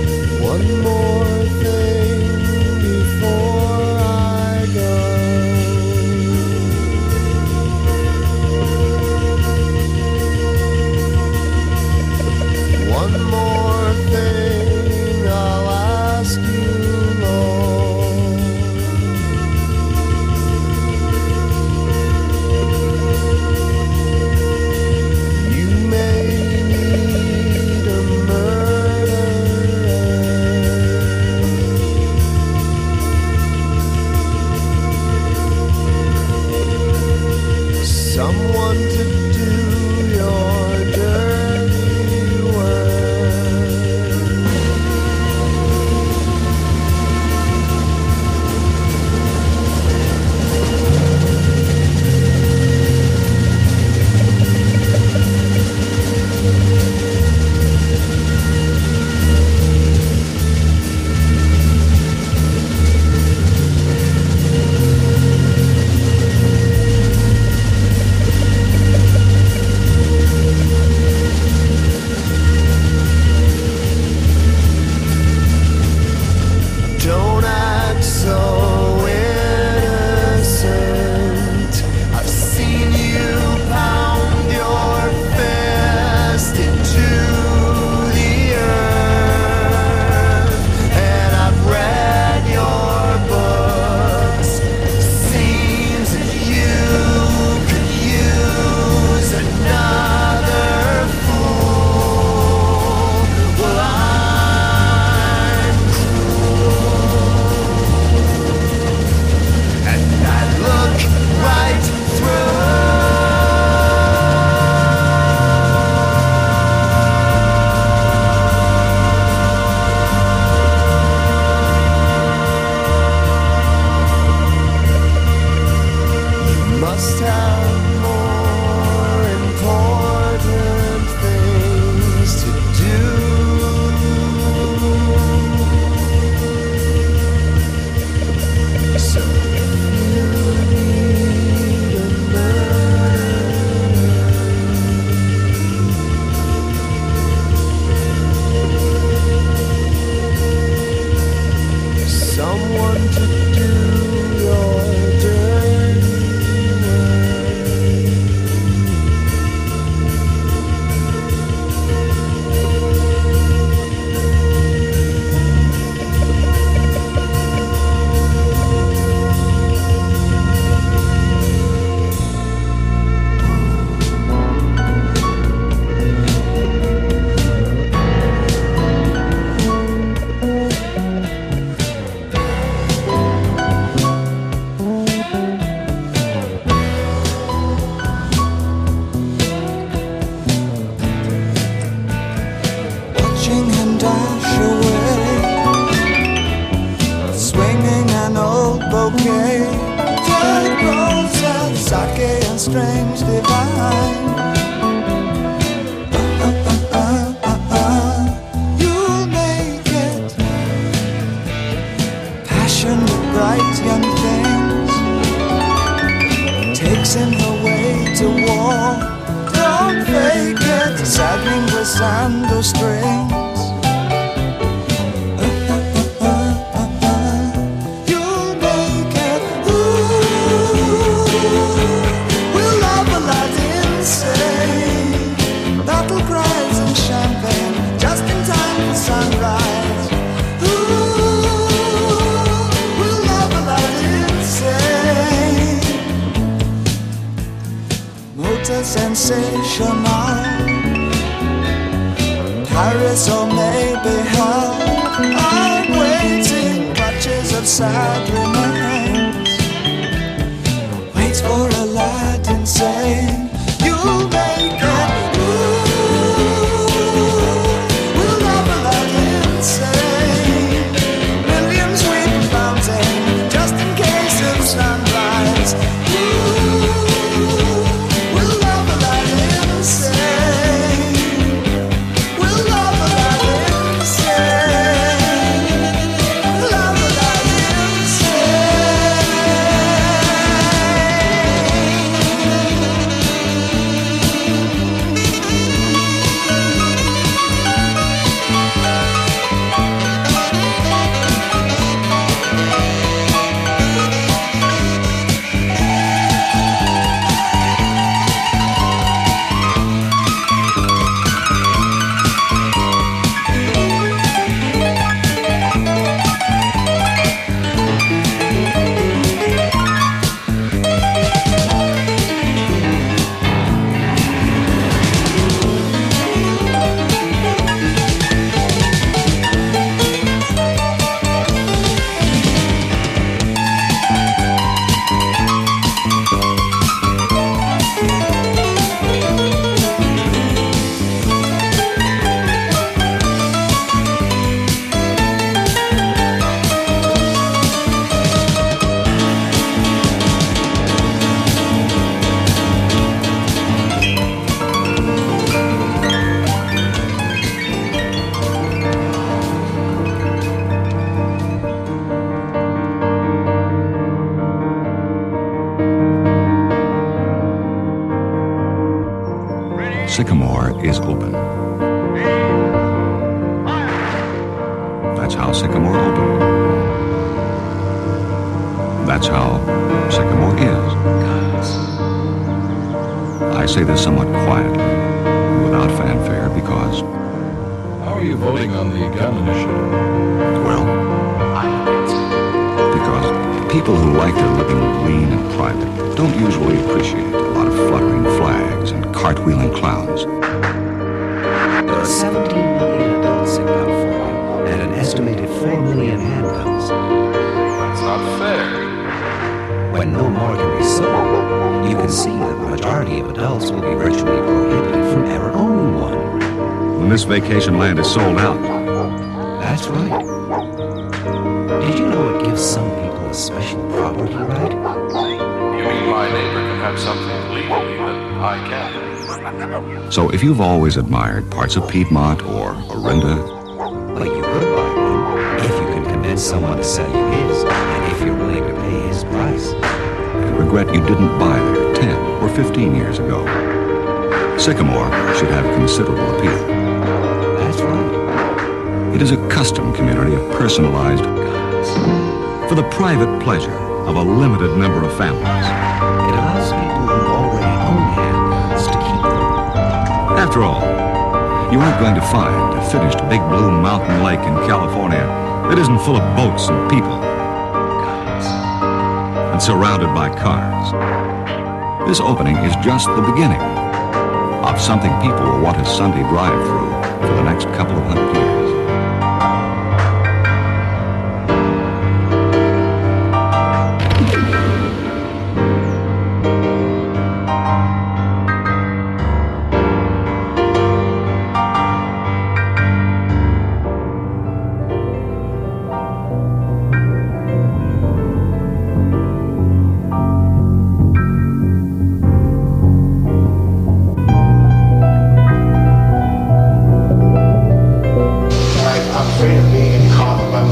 One more thing before I go. strange divine. You'll make it. Passionate, bright young things takes him away to war. Don't fake it. Sagging with sandal strings. Sunrise. We'll love Aladdin insane. Motor sensational. Paris or maybe hell. I'm waiting, clutches of sad remains. Waits for Aladdin saying, you'll make it. Williams weep fountain, just in case of sunrise. We'll love Aladdin insane. We'll love Aladdin insane. Love Aladdin Sycamore is open. That's how Sycamore opened. That's how Sycamore is. I say this somewhat quietly, without fanfare, because... How are you voting on the gun initiative? Well, because people who like their living lean and private don't usually appreciate a lot of fluttering flags and cartwheeling clowns. There are 17 million adults in California and an estimated 4 million handguns. That's not fair. When no more can be sold, you can see that the majority of adults will be virtually prohibited from ever owning one. When this vacation land is sold out. That's right. Did you know it gives some people a special property right? You mean my neighbor can have something legally that I can't? So if you've always admired parts of Piedmont or Orinda... Well, you could buy one if you can convince someone to sell you his, and if you're willing to pay his price. And regret you didn't buy there 10 or 15 years ago. Sycamore should have considerable appeal. That's right. It is a custom community of personalized guns for the private pleasure of a limited number of families. It allows people who already own handguns to keep them. After all, you aren't going to find a finished big blue mountain lake in California that isn't full of boats and people. Guns. And surrounded by cars. This opening is just the beginning of something people will want a Sunday drive through for the next couple of 100 years.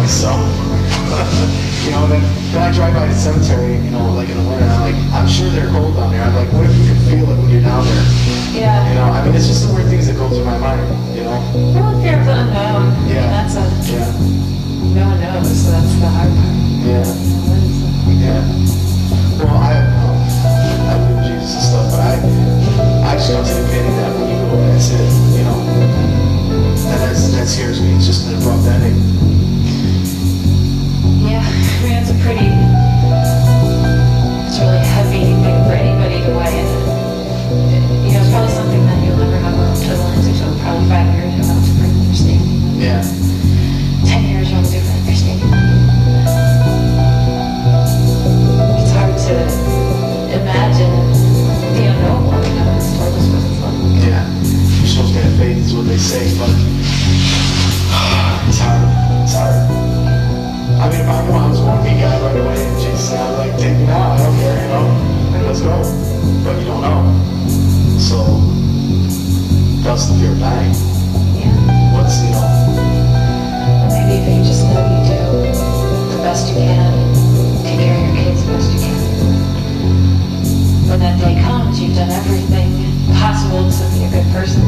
So, you know, then I drive by the cemetery, you know, like in the winter, and I'm like, I'm sure they're cold down there. I'm like, what if you could feel it when you're down there? Yeah. You know, I mean, it's just the weird things that go through my mind, you know? Well, fear of the unknown. Yeah. That's a, yeah. no one knows, so that's the hard part. Yeah. Yeah. Well, I believe in Jesus and stuff, but I just come to the opinion that when you go, that's it, you know? And that scares me. It's just an abrupt ending. Yeah, I mean, it's really heavy thing for anybody to weigh in. You know, it's probably something that you'll never have a total answer to. Probably 5 years you'll have a different understanding. Yeah. 10 years you'll have a different understanding. It's hard to imagine the unknowable. I mean, no one's told us what it's like. Yeah. You're supposed to have faith is what they say, but it's hard. It's hard. I mean, if I was going to be a guy right away and Jesus, I was like, take me now, I don't care, you know? Let's go. But you don't know. So, that's the fear of dying. Yeah. What's, you know? Maybe if you just know you do the best you can, take care of your kids the best you can. When that day comes, you've done everything possible to be a good person,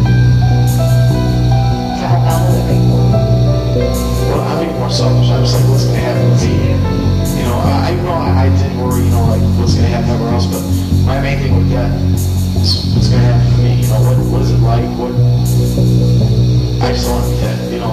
to help out other people. Well, I'm being more selfish. I'm just like, what's going to happen to me? You know, I did worry, you know, like, what's going to happen everywhere else, but my main thing with that is what's going to happen to me. You know, what is it like? I just don't want to be dead, you know?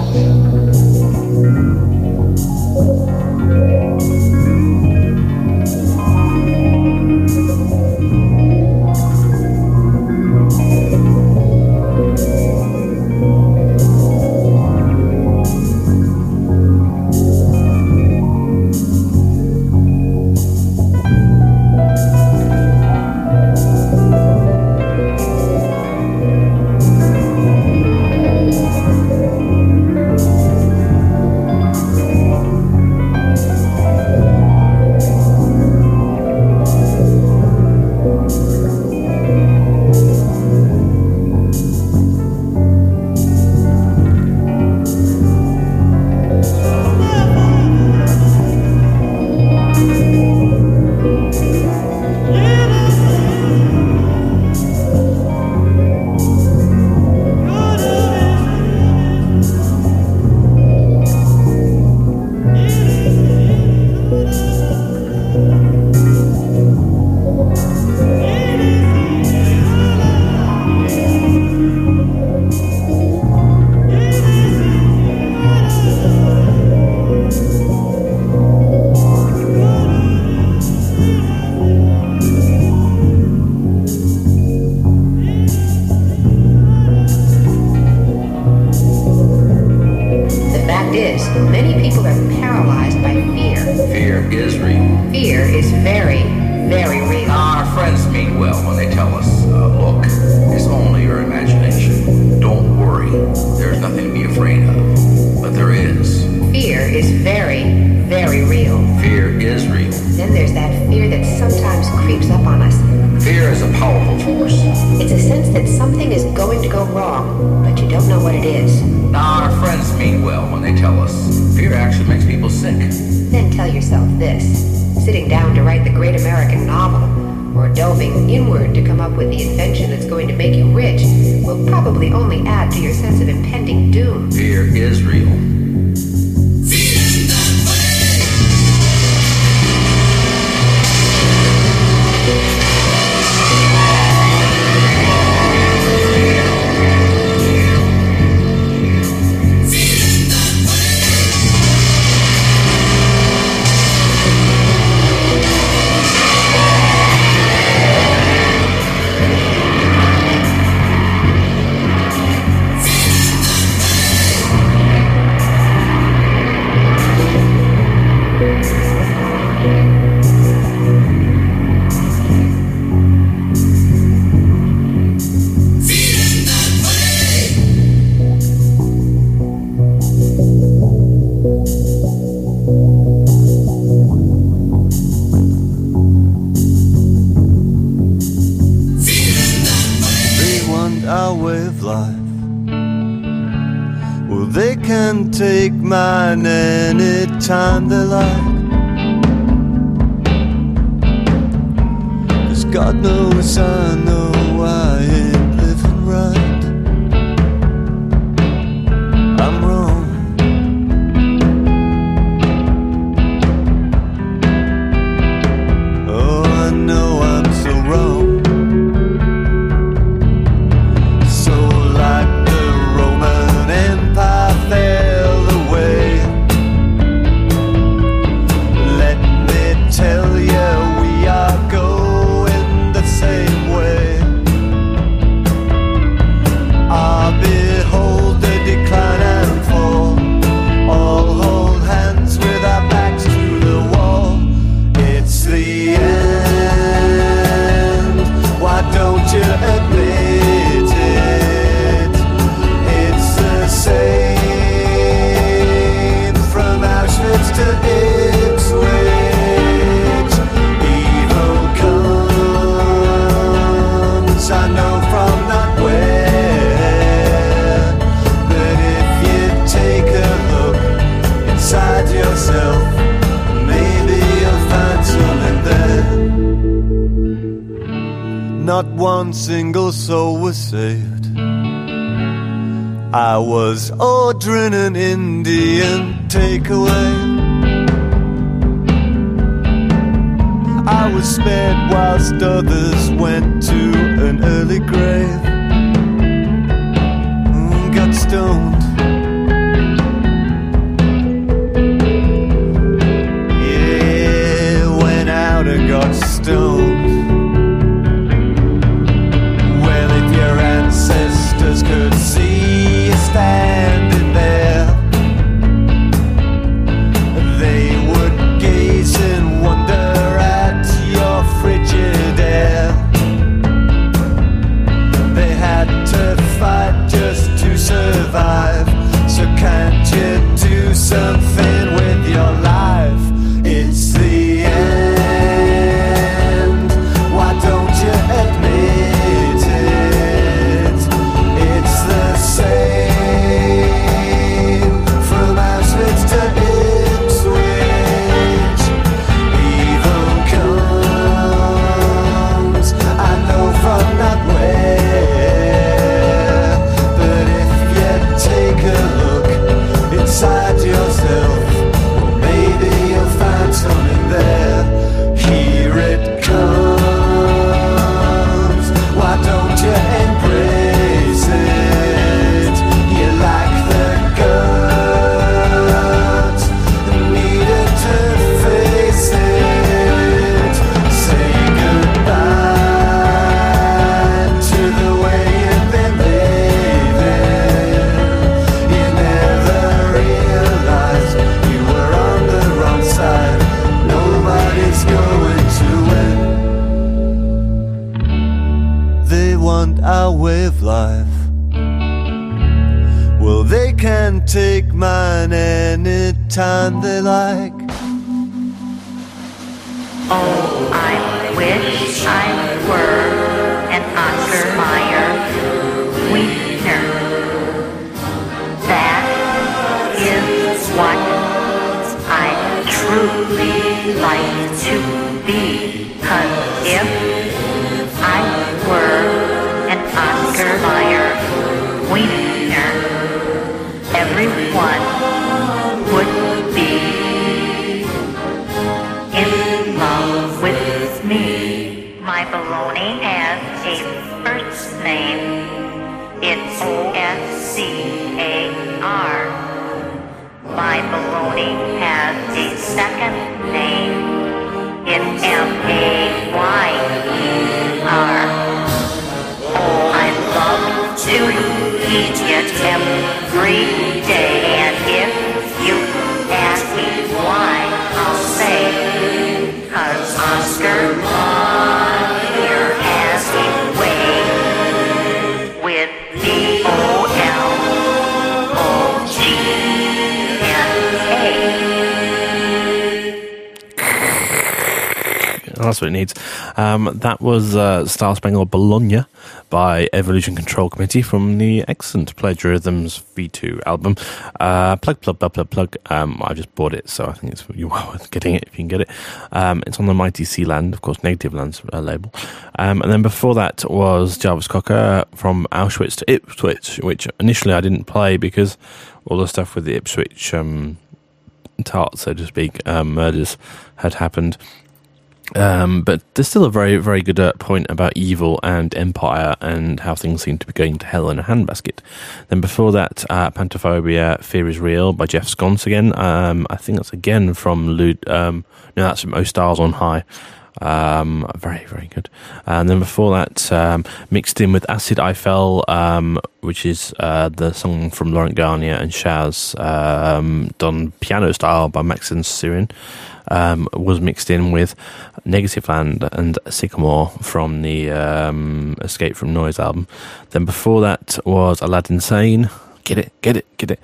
mine anytime they like. 'Cause God knows I know I ain't living right. I'm wrong. Oh, I know I'm so wrong. So like the Roman Empire fell away, let me tell you we are going the same way. I behold the decline and fall, all hold hands with our backs to the wall. It's the end, why don't you admit it? It's the same from Auschwitz to Ipswich. Evil comes, I know from not where. But if you take a look inside yourself, maybe you'll find something there. Not one single soul was saved. I was ordering an Indian takeaway. I was spared whilst others went to an early grave. Got stoned. Yeah, went out and got stoned. Well, if your ancestors could see you standing there, they would gaze in wonder at your frigid air. They had to fight just to survive. So can't you do something with your life? It's the end. Why don't you admit it? It's the same from Auschwitz to Ipswich. Evil comes, I know from not where. But if you take a look inside yourself, maybe you'll find something there. Here it comes, why don't you embrace it? You lack the guts, needed to face it. Say goodbye to the way you've been living. You never realized you were on the wrong side. Nobody's going to win. They want our way of life. Well, they can take mine anytime they like. Oh, I wish I were an Oscar Mayer Wiener. That is what I truly like to be. 'Cause if I were an Oscar Mayer Wiener, everyone would be in love with me. My baloney has a first name. It's Oscar. My baloney has a second name. It's Mayer. Oh, I love to eat it every day. And if you ask me why, I'll say, 'cause Oscar Mayer has a way with That's what it needs. That was Star Spangled Bologna by Evolution Control Committee from the excellent Plagiarisms V2 album. Plug. I just bought it, so I think it's you're well worth getting it if you can get it. It's on the Mighty Sealand, of course, Negative Land's label. And then before that was Jarvis Cocker from Auschwitz to Ipswich, which initially I didn't play because all the stuff with the Ipswich tart, so to speak, murders had happened. But there's still a very, very good point about evil and empire and how things seem to be going to hell in a handbasket. Then before that, Pantophobia, Fear is Real by Jeff Sconce again. I think that's again from that's from O Stars on High. Very, very good. And then before that, mixed in with Acid I Fell, which is the song from Laurent Garnier and Shaz, done piano style by Maxine Syrian, was mixed in with Negative Land and Sycamore from the Escape from Noise album. Then before that was Aladdin Sane. Get it,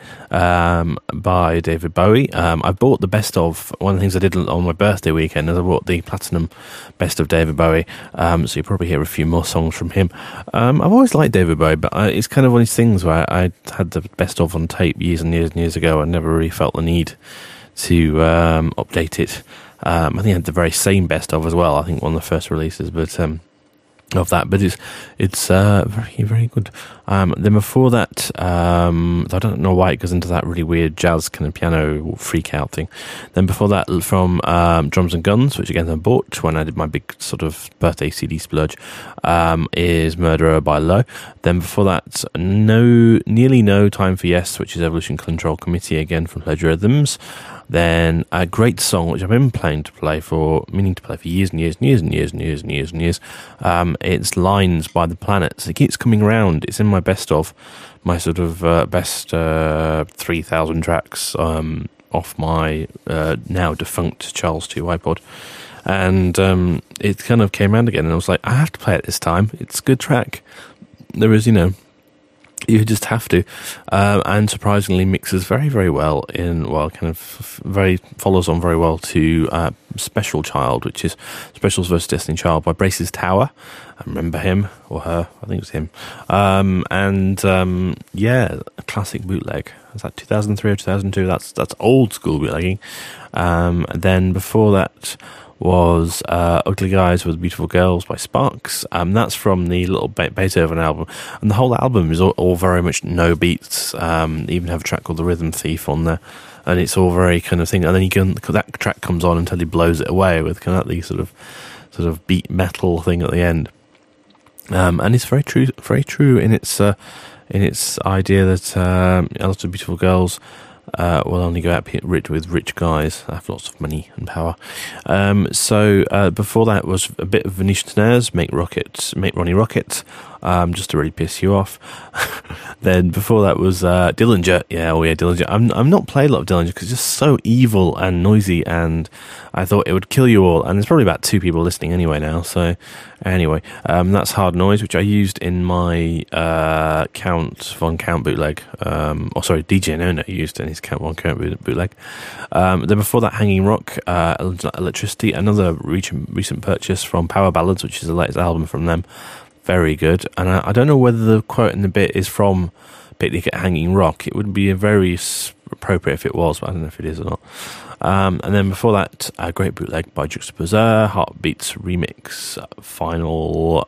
by David Bowie. I bought the best of, one of the things I did on my birthday weekend is I bought the Platinum Best of David Bowie, so you'll probably hear a few more songs from him. I've always liked David Bowie, but it's kind of one of these things where I had the best of on tape years and years ago. I never really felt the need to update it. I think I had the very same best of as well, I think one of the first releases, but of that, but it's very, very good. Then before that, I don't know why it goes into that really weird jazz kind of piano freak out thing. Then before that, from Drums and Guns, which again I bought when I did my big sort of birthday CD splurge, is Murderer by Low. Then before that, Nearly No Time for Yes, which is Evolution Control Committee again from Plagiarisms. Then a great song which I've been meaning to play for years and years. It's Lines by The Planets. It keeps coming around. It's in my best of, my sort of best 3,000 tracks off my now defunct Charles II iPod. And it kind of came around again, and I was like, I have to play it this time. It's a good track. There is, you just have to, and surprisingly mixes very, very well follows on very well to Special Child, which is Specials vs. Destiny Child by Braces Tower. I remember him or her, I think it was him. A classic bootleg. Was that 2003 or 2002? That's old school bootlegging. Then before that was Ugly Guys with Beautiful Girls by Sparks. That's from the Little Beethoven album, and the whole album is all very much no beats. They even have a track called The Rhythm Thief on there, and it's all very kind of thing. And then that track comes on until he blows it away with kind of the sort of beat metal thing at the end. And it's very true in its idea that a lot of beautiful girls will only go out with rich guys that have lots of money and power. So before that was a bit of Venetian Snares, Make Ronnie Rocket, just to really piss you off. Then before that was Dillinger. Dillinger. I'm not playing a lot of Dillinger because it's just so evil and noisy, and I thought it would kill you all. And there's probably about 2 people listening anyway now. So anyway, that's Hard Noise, which I used in my Count Von Count bootleg. DJ Nono used in his Count Von Count bootleg. Then before that, Hanging Rock, Electricity, another recent purchase from Power Ballads, which is the latest album from them. Very good. And I don't know whether the quote in the bit is from Picnic at Hanging Rock. It would be very appropriate if it was, but I don't know if it is or not. And then before that, a great bootleg by Juxtaposer, Heartbeats Remix, Final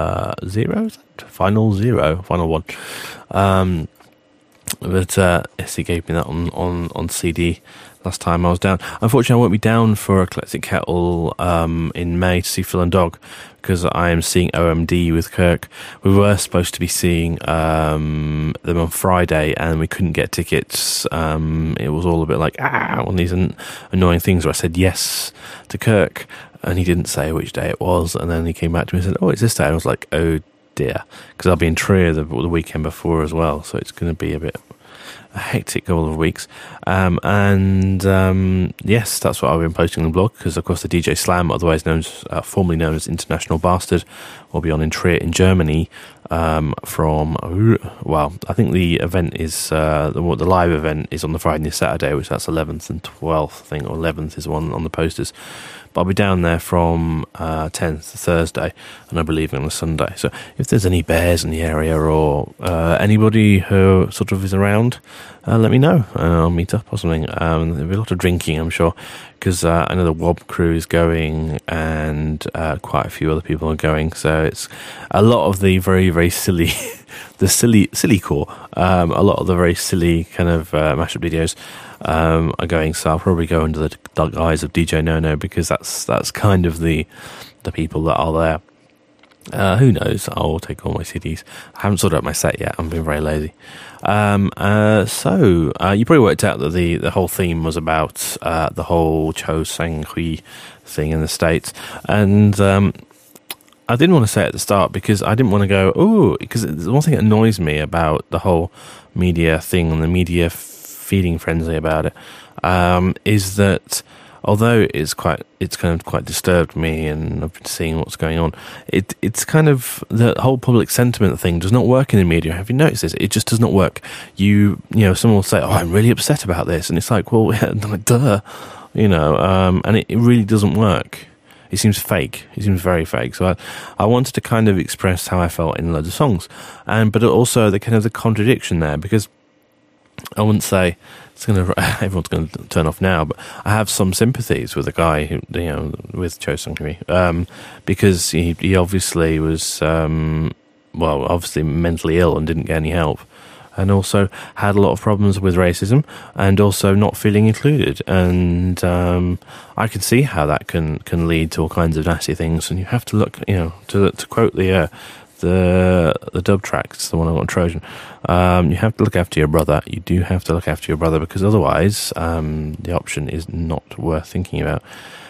One. But he gave me that on CD last time I was down. Unfortunately, I won't be down for Eclectic Kettle in May to see Phil and Dog, because I am seeing OMD with Kirk. We were supposed to be seeing them on Friday, and we couldn't get tickets. It was all a bit like, one of these annoying things where I said yes to Kirk, and he didn't say which day it was, and then he came back to me and said, oh, it's this day. I was like, oh dear, because I'll be in Trier the weekend before as well, so it's going to be a bit hectic couple of weeks. Yes, that's what I've been posting on the blog, because of course the DJ Slam, otherwise known as, formerly known as International Bastard, will be on in Trier in Germany from, well, I think the event is, the live event is on the Friday and Saturday, which that's 11th and 12th, I think, or 11th is one on the posters. But I'll be down there from 10th to Thursday, and I believe on a Sunday. So if there's any bears in the area, or anybody who sort of is around, let me know, and I'll meet up or something. There'll be a lot of drinking, I'm sure, because I know the Wob crew is going, and quite a few other people are going. So it's a lot of the very, very silly, the silly core. A lot of the very silly kind of mashup videos are going. So I'll probably go under the guise of DJ No-No, because that's kind of the people that are there. Who knows? I'll take all my CDs. I haven't sorted out my set yet. I'm being very lazy. So you probably worked out that the whole theme was about the whole Cho Sang-hui thing in the States, and I didn't want to say it at the start because I didn't want to go, because there's one thing that annoys me about the whole media thing and the media feeding frenzy about it, is that although it's kind of quite disturbed me, and I've been seeing what's going on, it's kind of, the whole public sentiment thing does not work in the media. Have you noticed this? It just does not work. You know, someone will say, I'm really upset about this, and it's like, well, yeah, duh, you know, and it really doesn't work. It seems fake. It seems very fake. So I wanted to kind of express how I felt in loads of songs, but also the kind of the contradiction there, because I wouldn't say everyone's going to turn off now, but I have some sympathies with the guy who, you know, with Cho Sang-hui, because he obviously was, obviously mentally ill and didn't get any help, and also had a lot of problems with racism and also not feeling included. And I can see how that can lead to all kinds of nasty things. And you have to look, you know, to quote the dub tracks, the one I got on Trojan, you have to look after your brother. You do have to look after your brother, because otherwise the option is not worth thinking about.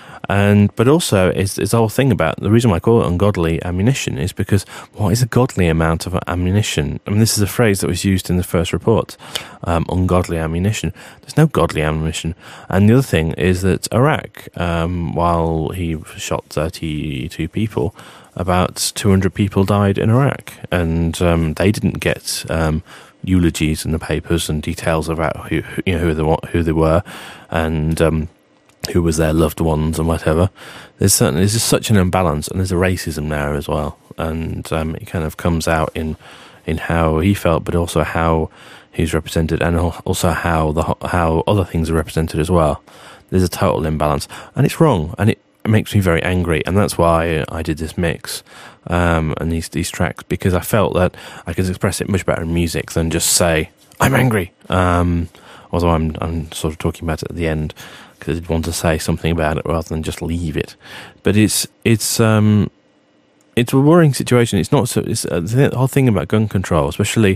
But also it's the whole thing about, the reason why I call it ungodly ammunition is because what is a godly amount of ammunition? I mean, this is a phrase that was used in the first report, ungodly ammunition. There's no godly ammunition. And the other thing is that Iraq, while he shot 32 people, about 200 people died in Iraq, and they didn't get eulogies in the papers and details about who they were, and who was their loved ones and whatever. There's just such an imbalance, and there's a racism there as well, and it kind of comes out in how he felt, but also how he's represented, and also how other things are represented as well. There's a total imbalance, and it's wrong, and it makes me very angry, and that's why I did this mix and these tracks, because I felt that I could express it much better in music than just say I'm angry. Although I'm sort of talking about it at the end, because I did want to say something about it rather than just leave it. But it's a worrying situation. It's not so. It's the whole thing about gun control, especially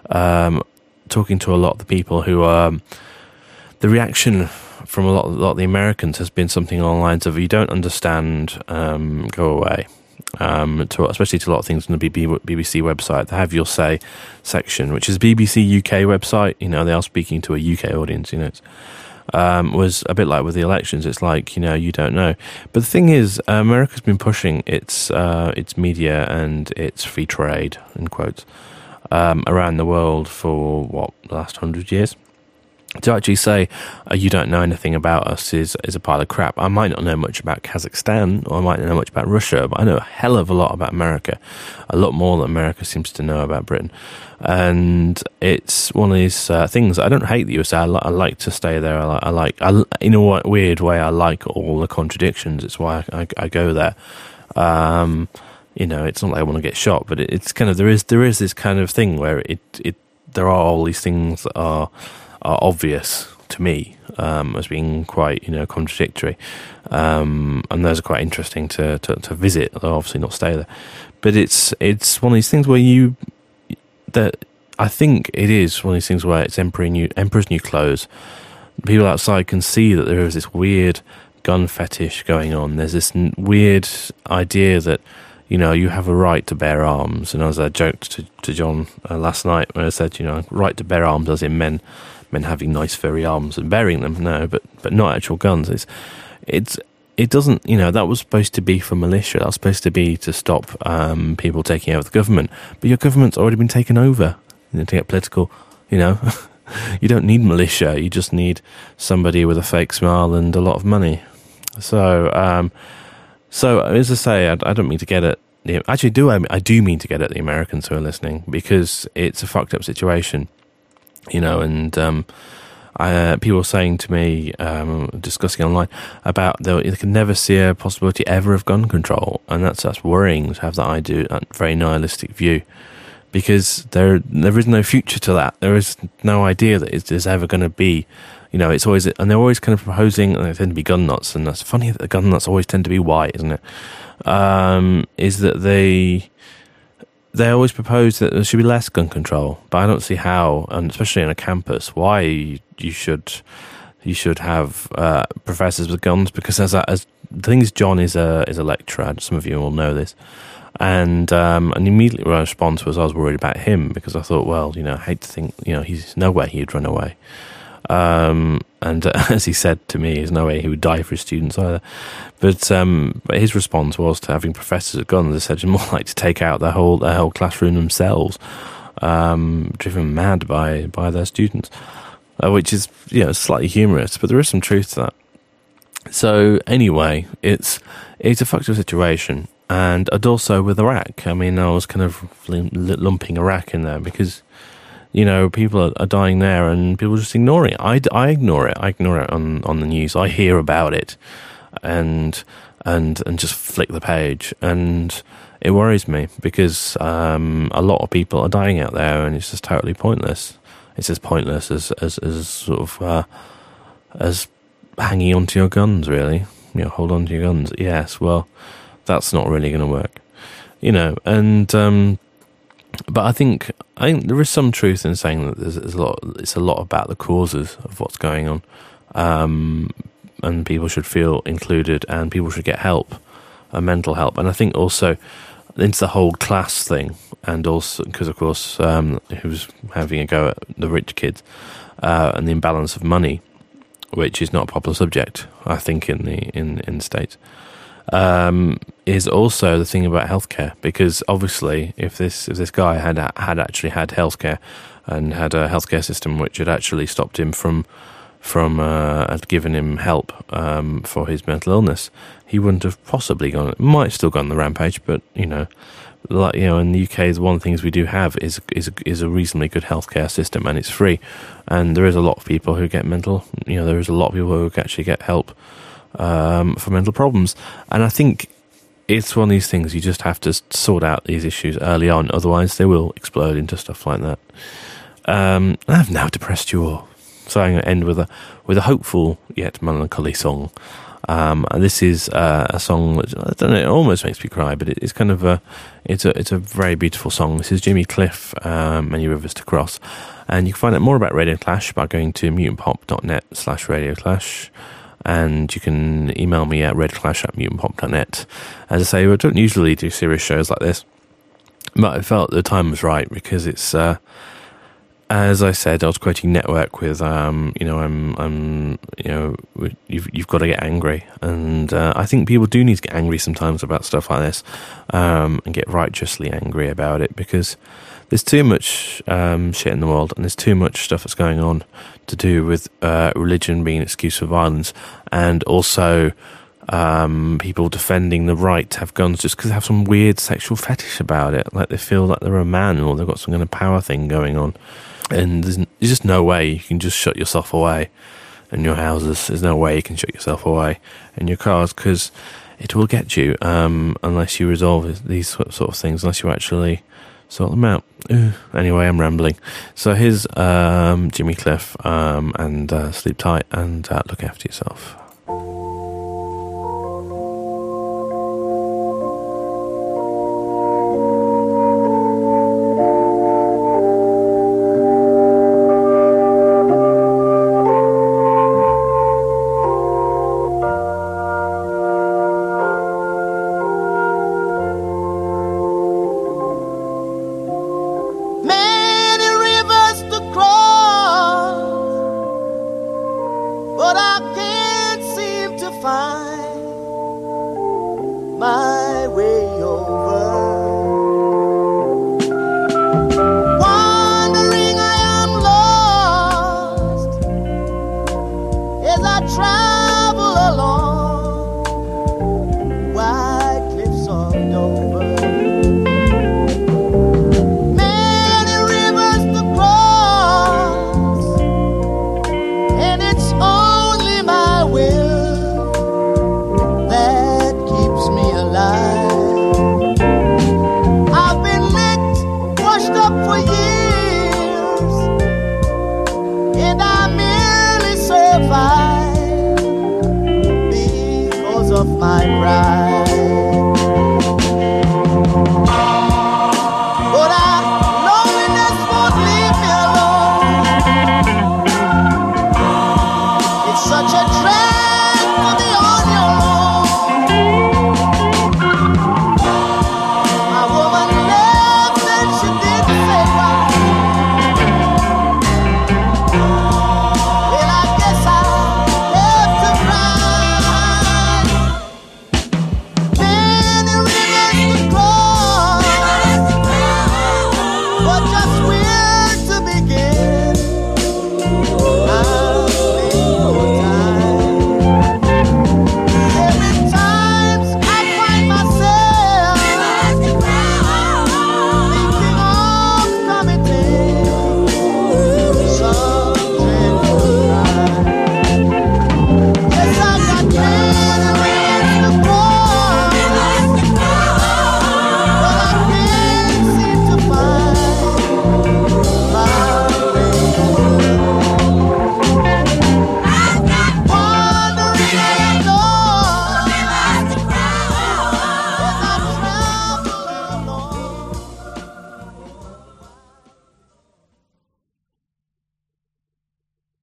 talking to a lot of the people who the reaction from a lot of the Americans has been something along the lines of, you don't understand, go away. Especially to a lot of things on the BBC website. They have your say section, which is BBC UK website. You know, they are speaking to a UK audience. You know, it's, was a bit like with the elections. It's like, you know, you don't know. But the thing is, America's been pushing its media and its free trade, in quotes, around the world for the last 100 years. To actually say you don't know anything about us is a pile of crap. I might not know much about Kazakhstan, or I might not know much about Russia, but I know a hell of a lot about America, a lot more than America seems to know about Britain. And it's one of these things. I don't hate the USA. I like to stay there. I like in a weird way, I like all the contradictions. It's why I go there. You know, it's not like I want to get shot, but it's kind of, there is this kind of thing where there are all these things that are obvious to me as being quite, you know, contradictory, and those are quite interesting to visit, although obviously not stay there. But it's one of these things where I think it is one of these things where it's emperor's new clothes. People outside can see that there is this weird gun fetish going on. There's this weird idea that, you have a right to bear arms. And as I joked to John last night when I said, right to bear arms as in men having nice furry arms and bearing them. No, but not actual guns. It doesn't, that was supposed to be for militia. That was supposed to be to stop people taking over the government. But your government's already been taken over. To get political, you don't need militia. You just need somebody with a fake smile and a lot of money. So as I say, I don't mean to get at I do mean to get at the Americans who are listening, because it's a fucked up situation, and people were saying to me, discussing online about they can never see a possibility ever of gun control, and that's worrying to have that very nihilistic view, because there is no future to that. There is no idea that it's ever going to be. It's always, and they're always kind of proposing, and they tend to be gun nuts, and that's funny that the gun nuts always tend to be white, isn't it? Is that they always propose that there should be less gun control, but I don't see how, and especially on a campus, why you should have professors with guns, because as the thing is, John is a lecturer. Some of you will know this. And immediately my response was I was worried about him, because I thought, well, I hate to think, he's no way he'd run away. And as he said to me, there's no way he would die for his students either. But his response was to having professors with guns. They said more like to take out their whole classroom themselves, driven mad by their students, which is slightly humorous, but there is some truth to that. So anyway, it's a fucked up situation. And also with Iraq, I was kind of lumping Iraq in there because, people are dying there and people just ignore it. I ignore it. I ignore it on the news. I hear about it and just flick the page. And it worries me because a lot of people are dying out there, and it's just totally pointless. It's as pointless as sort of as hanging onto your guns, really. Hold on to your guns. Yes, well, that's not really going to work, and but I think there is some truth in saying that it's a lot about the causes of what's going on, and people should feel included, and people should get help, mental help. And I think also into the whole class thing, and also because of course who's having a go at the rich kids and the imbalance of money, which is not a popular subject, I think, in the States. Is also the thing about healthcare, because obviously if this guy had actually had healthcare and had a healthcare system which had actually stopped him from had given him help for his mental illness, he wouldn't have possibly gone. Might have still gone the rampage, but in the UK, one of the things we do have is a reasonably good healthcare system, and it's free, and there is a lot of people who get there is a lot of people who actually get help for mental problems. And I think it's one of these things you just have to sort out these issues early on, otherwise they will explode into stuff like that. I've now depressed you all, so I'm going to end with a hopeful yet melancholy song. And this is a song that, I don't know, it almost makes me cry, but it's kind of it's a very beautiful song. This is Jimmy Cliff, Many Rivers to Cross, and you can find out more about Radio Clash by going to mutantpop.net/Radio Clash. And you can email me at redclash@mutantpop.net. As I say, I don't usually do serious shows like this, but I felt the time was right, because it's, as I said, I was quoting Network with, you've got to get angry. And I think people do need to get angry sometimes about stuff like this, and get righteously angry about it, because there's too much shit in the world, and there's too much stuff that's going on to do with religion being an excuse for violence, and also people defending the right to have guns just because they have some weird sexual fetish about it, like they feel like they're a man, or they've got some kind of power thing going on. And there's just no way you can just shut yourself away in your houses. There's no way you can shut yourself away in your cars, because it will get you unless you resolve these sort of things, unless you actually sort them out. Anyway, I'm rambling. So here's Jimmy Cliff, and sleep tight and look after yourself. of my pride.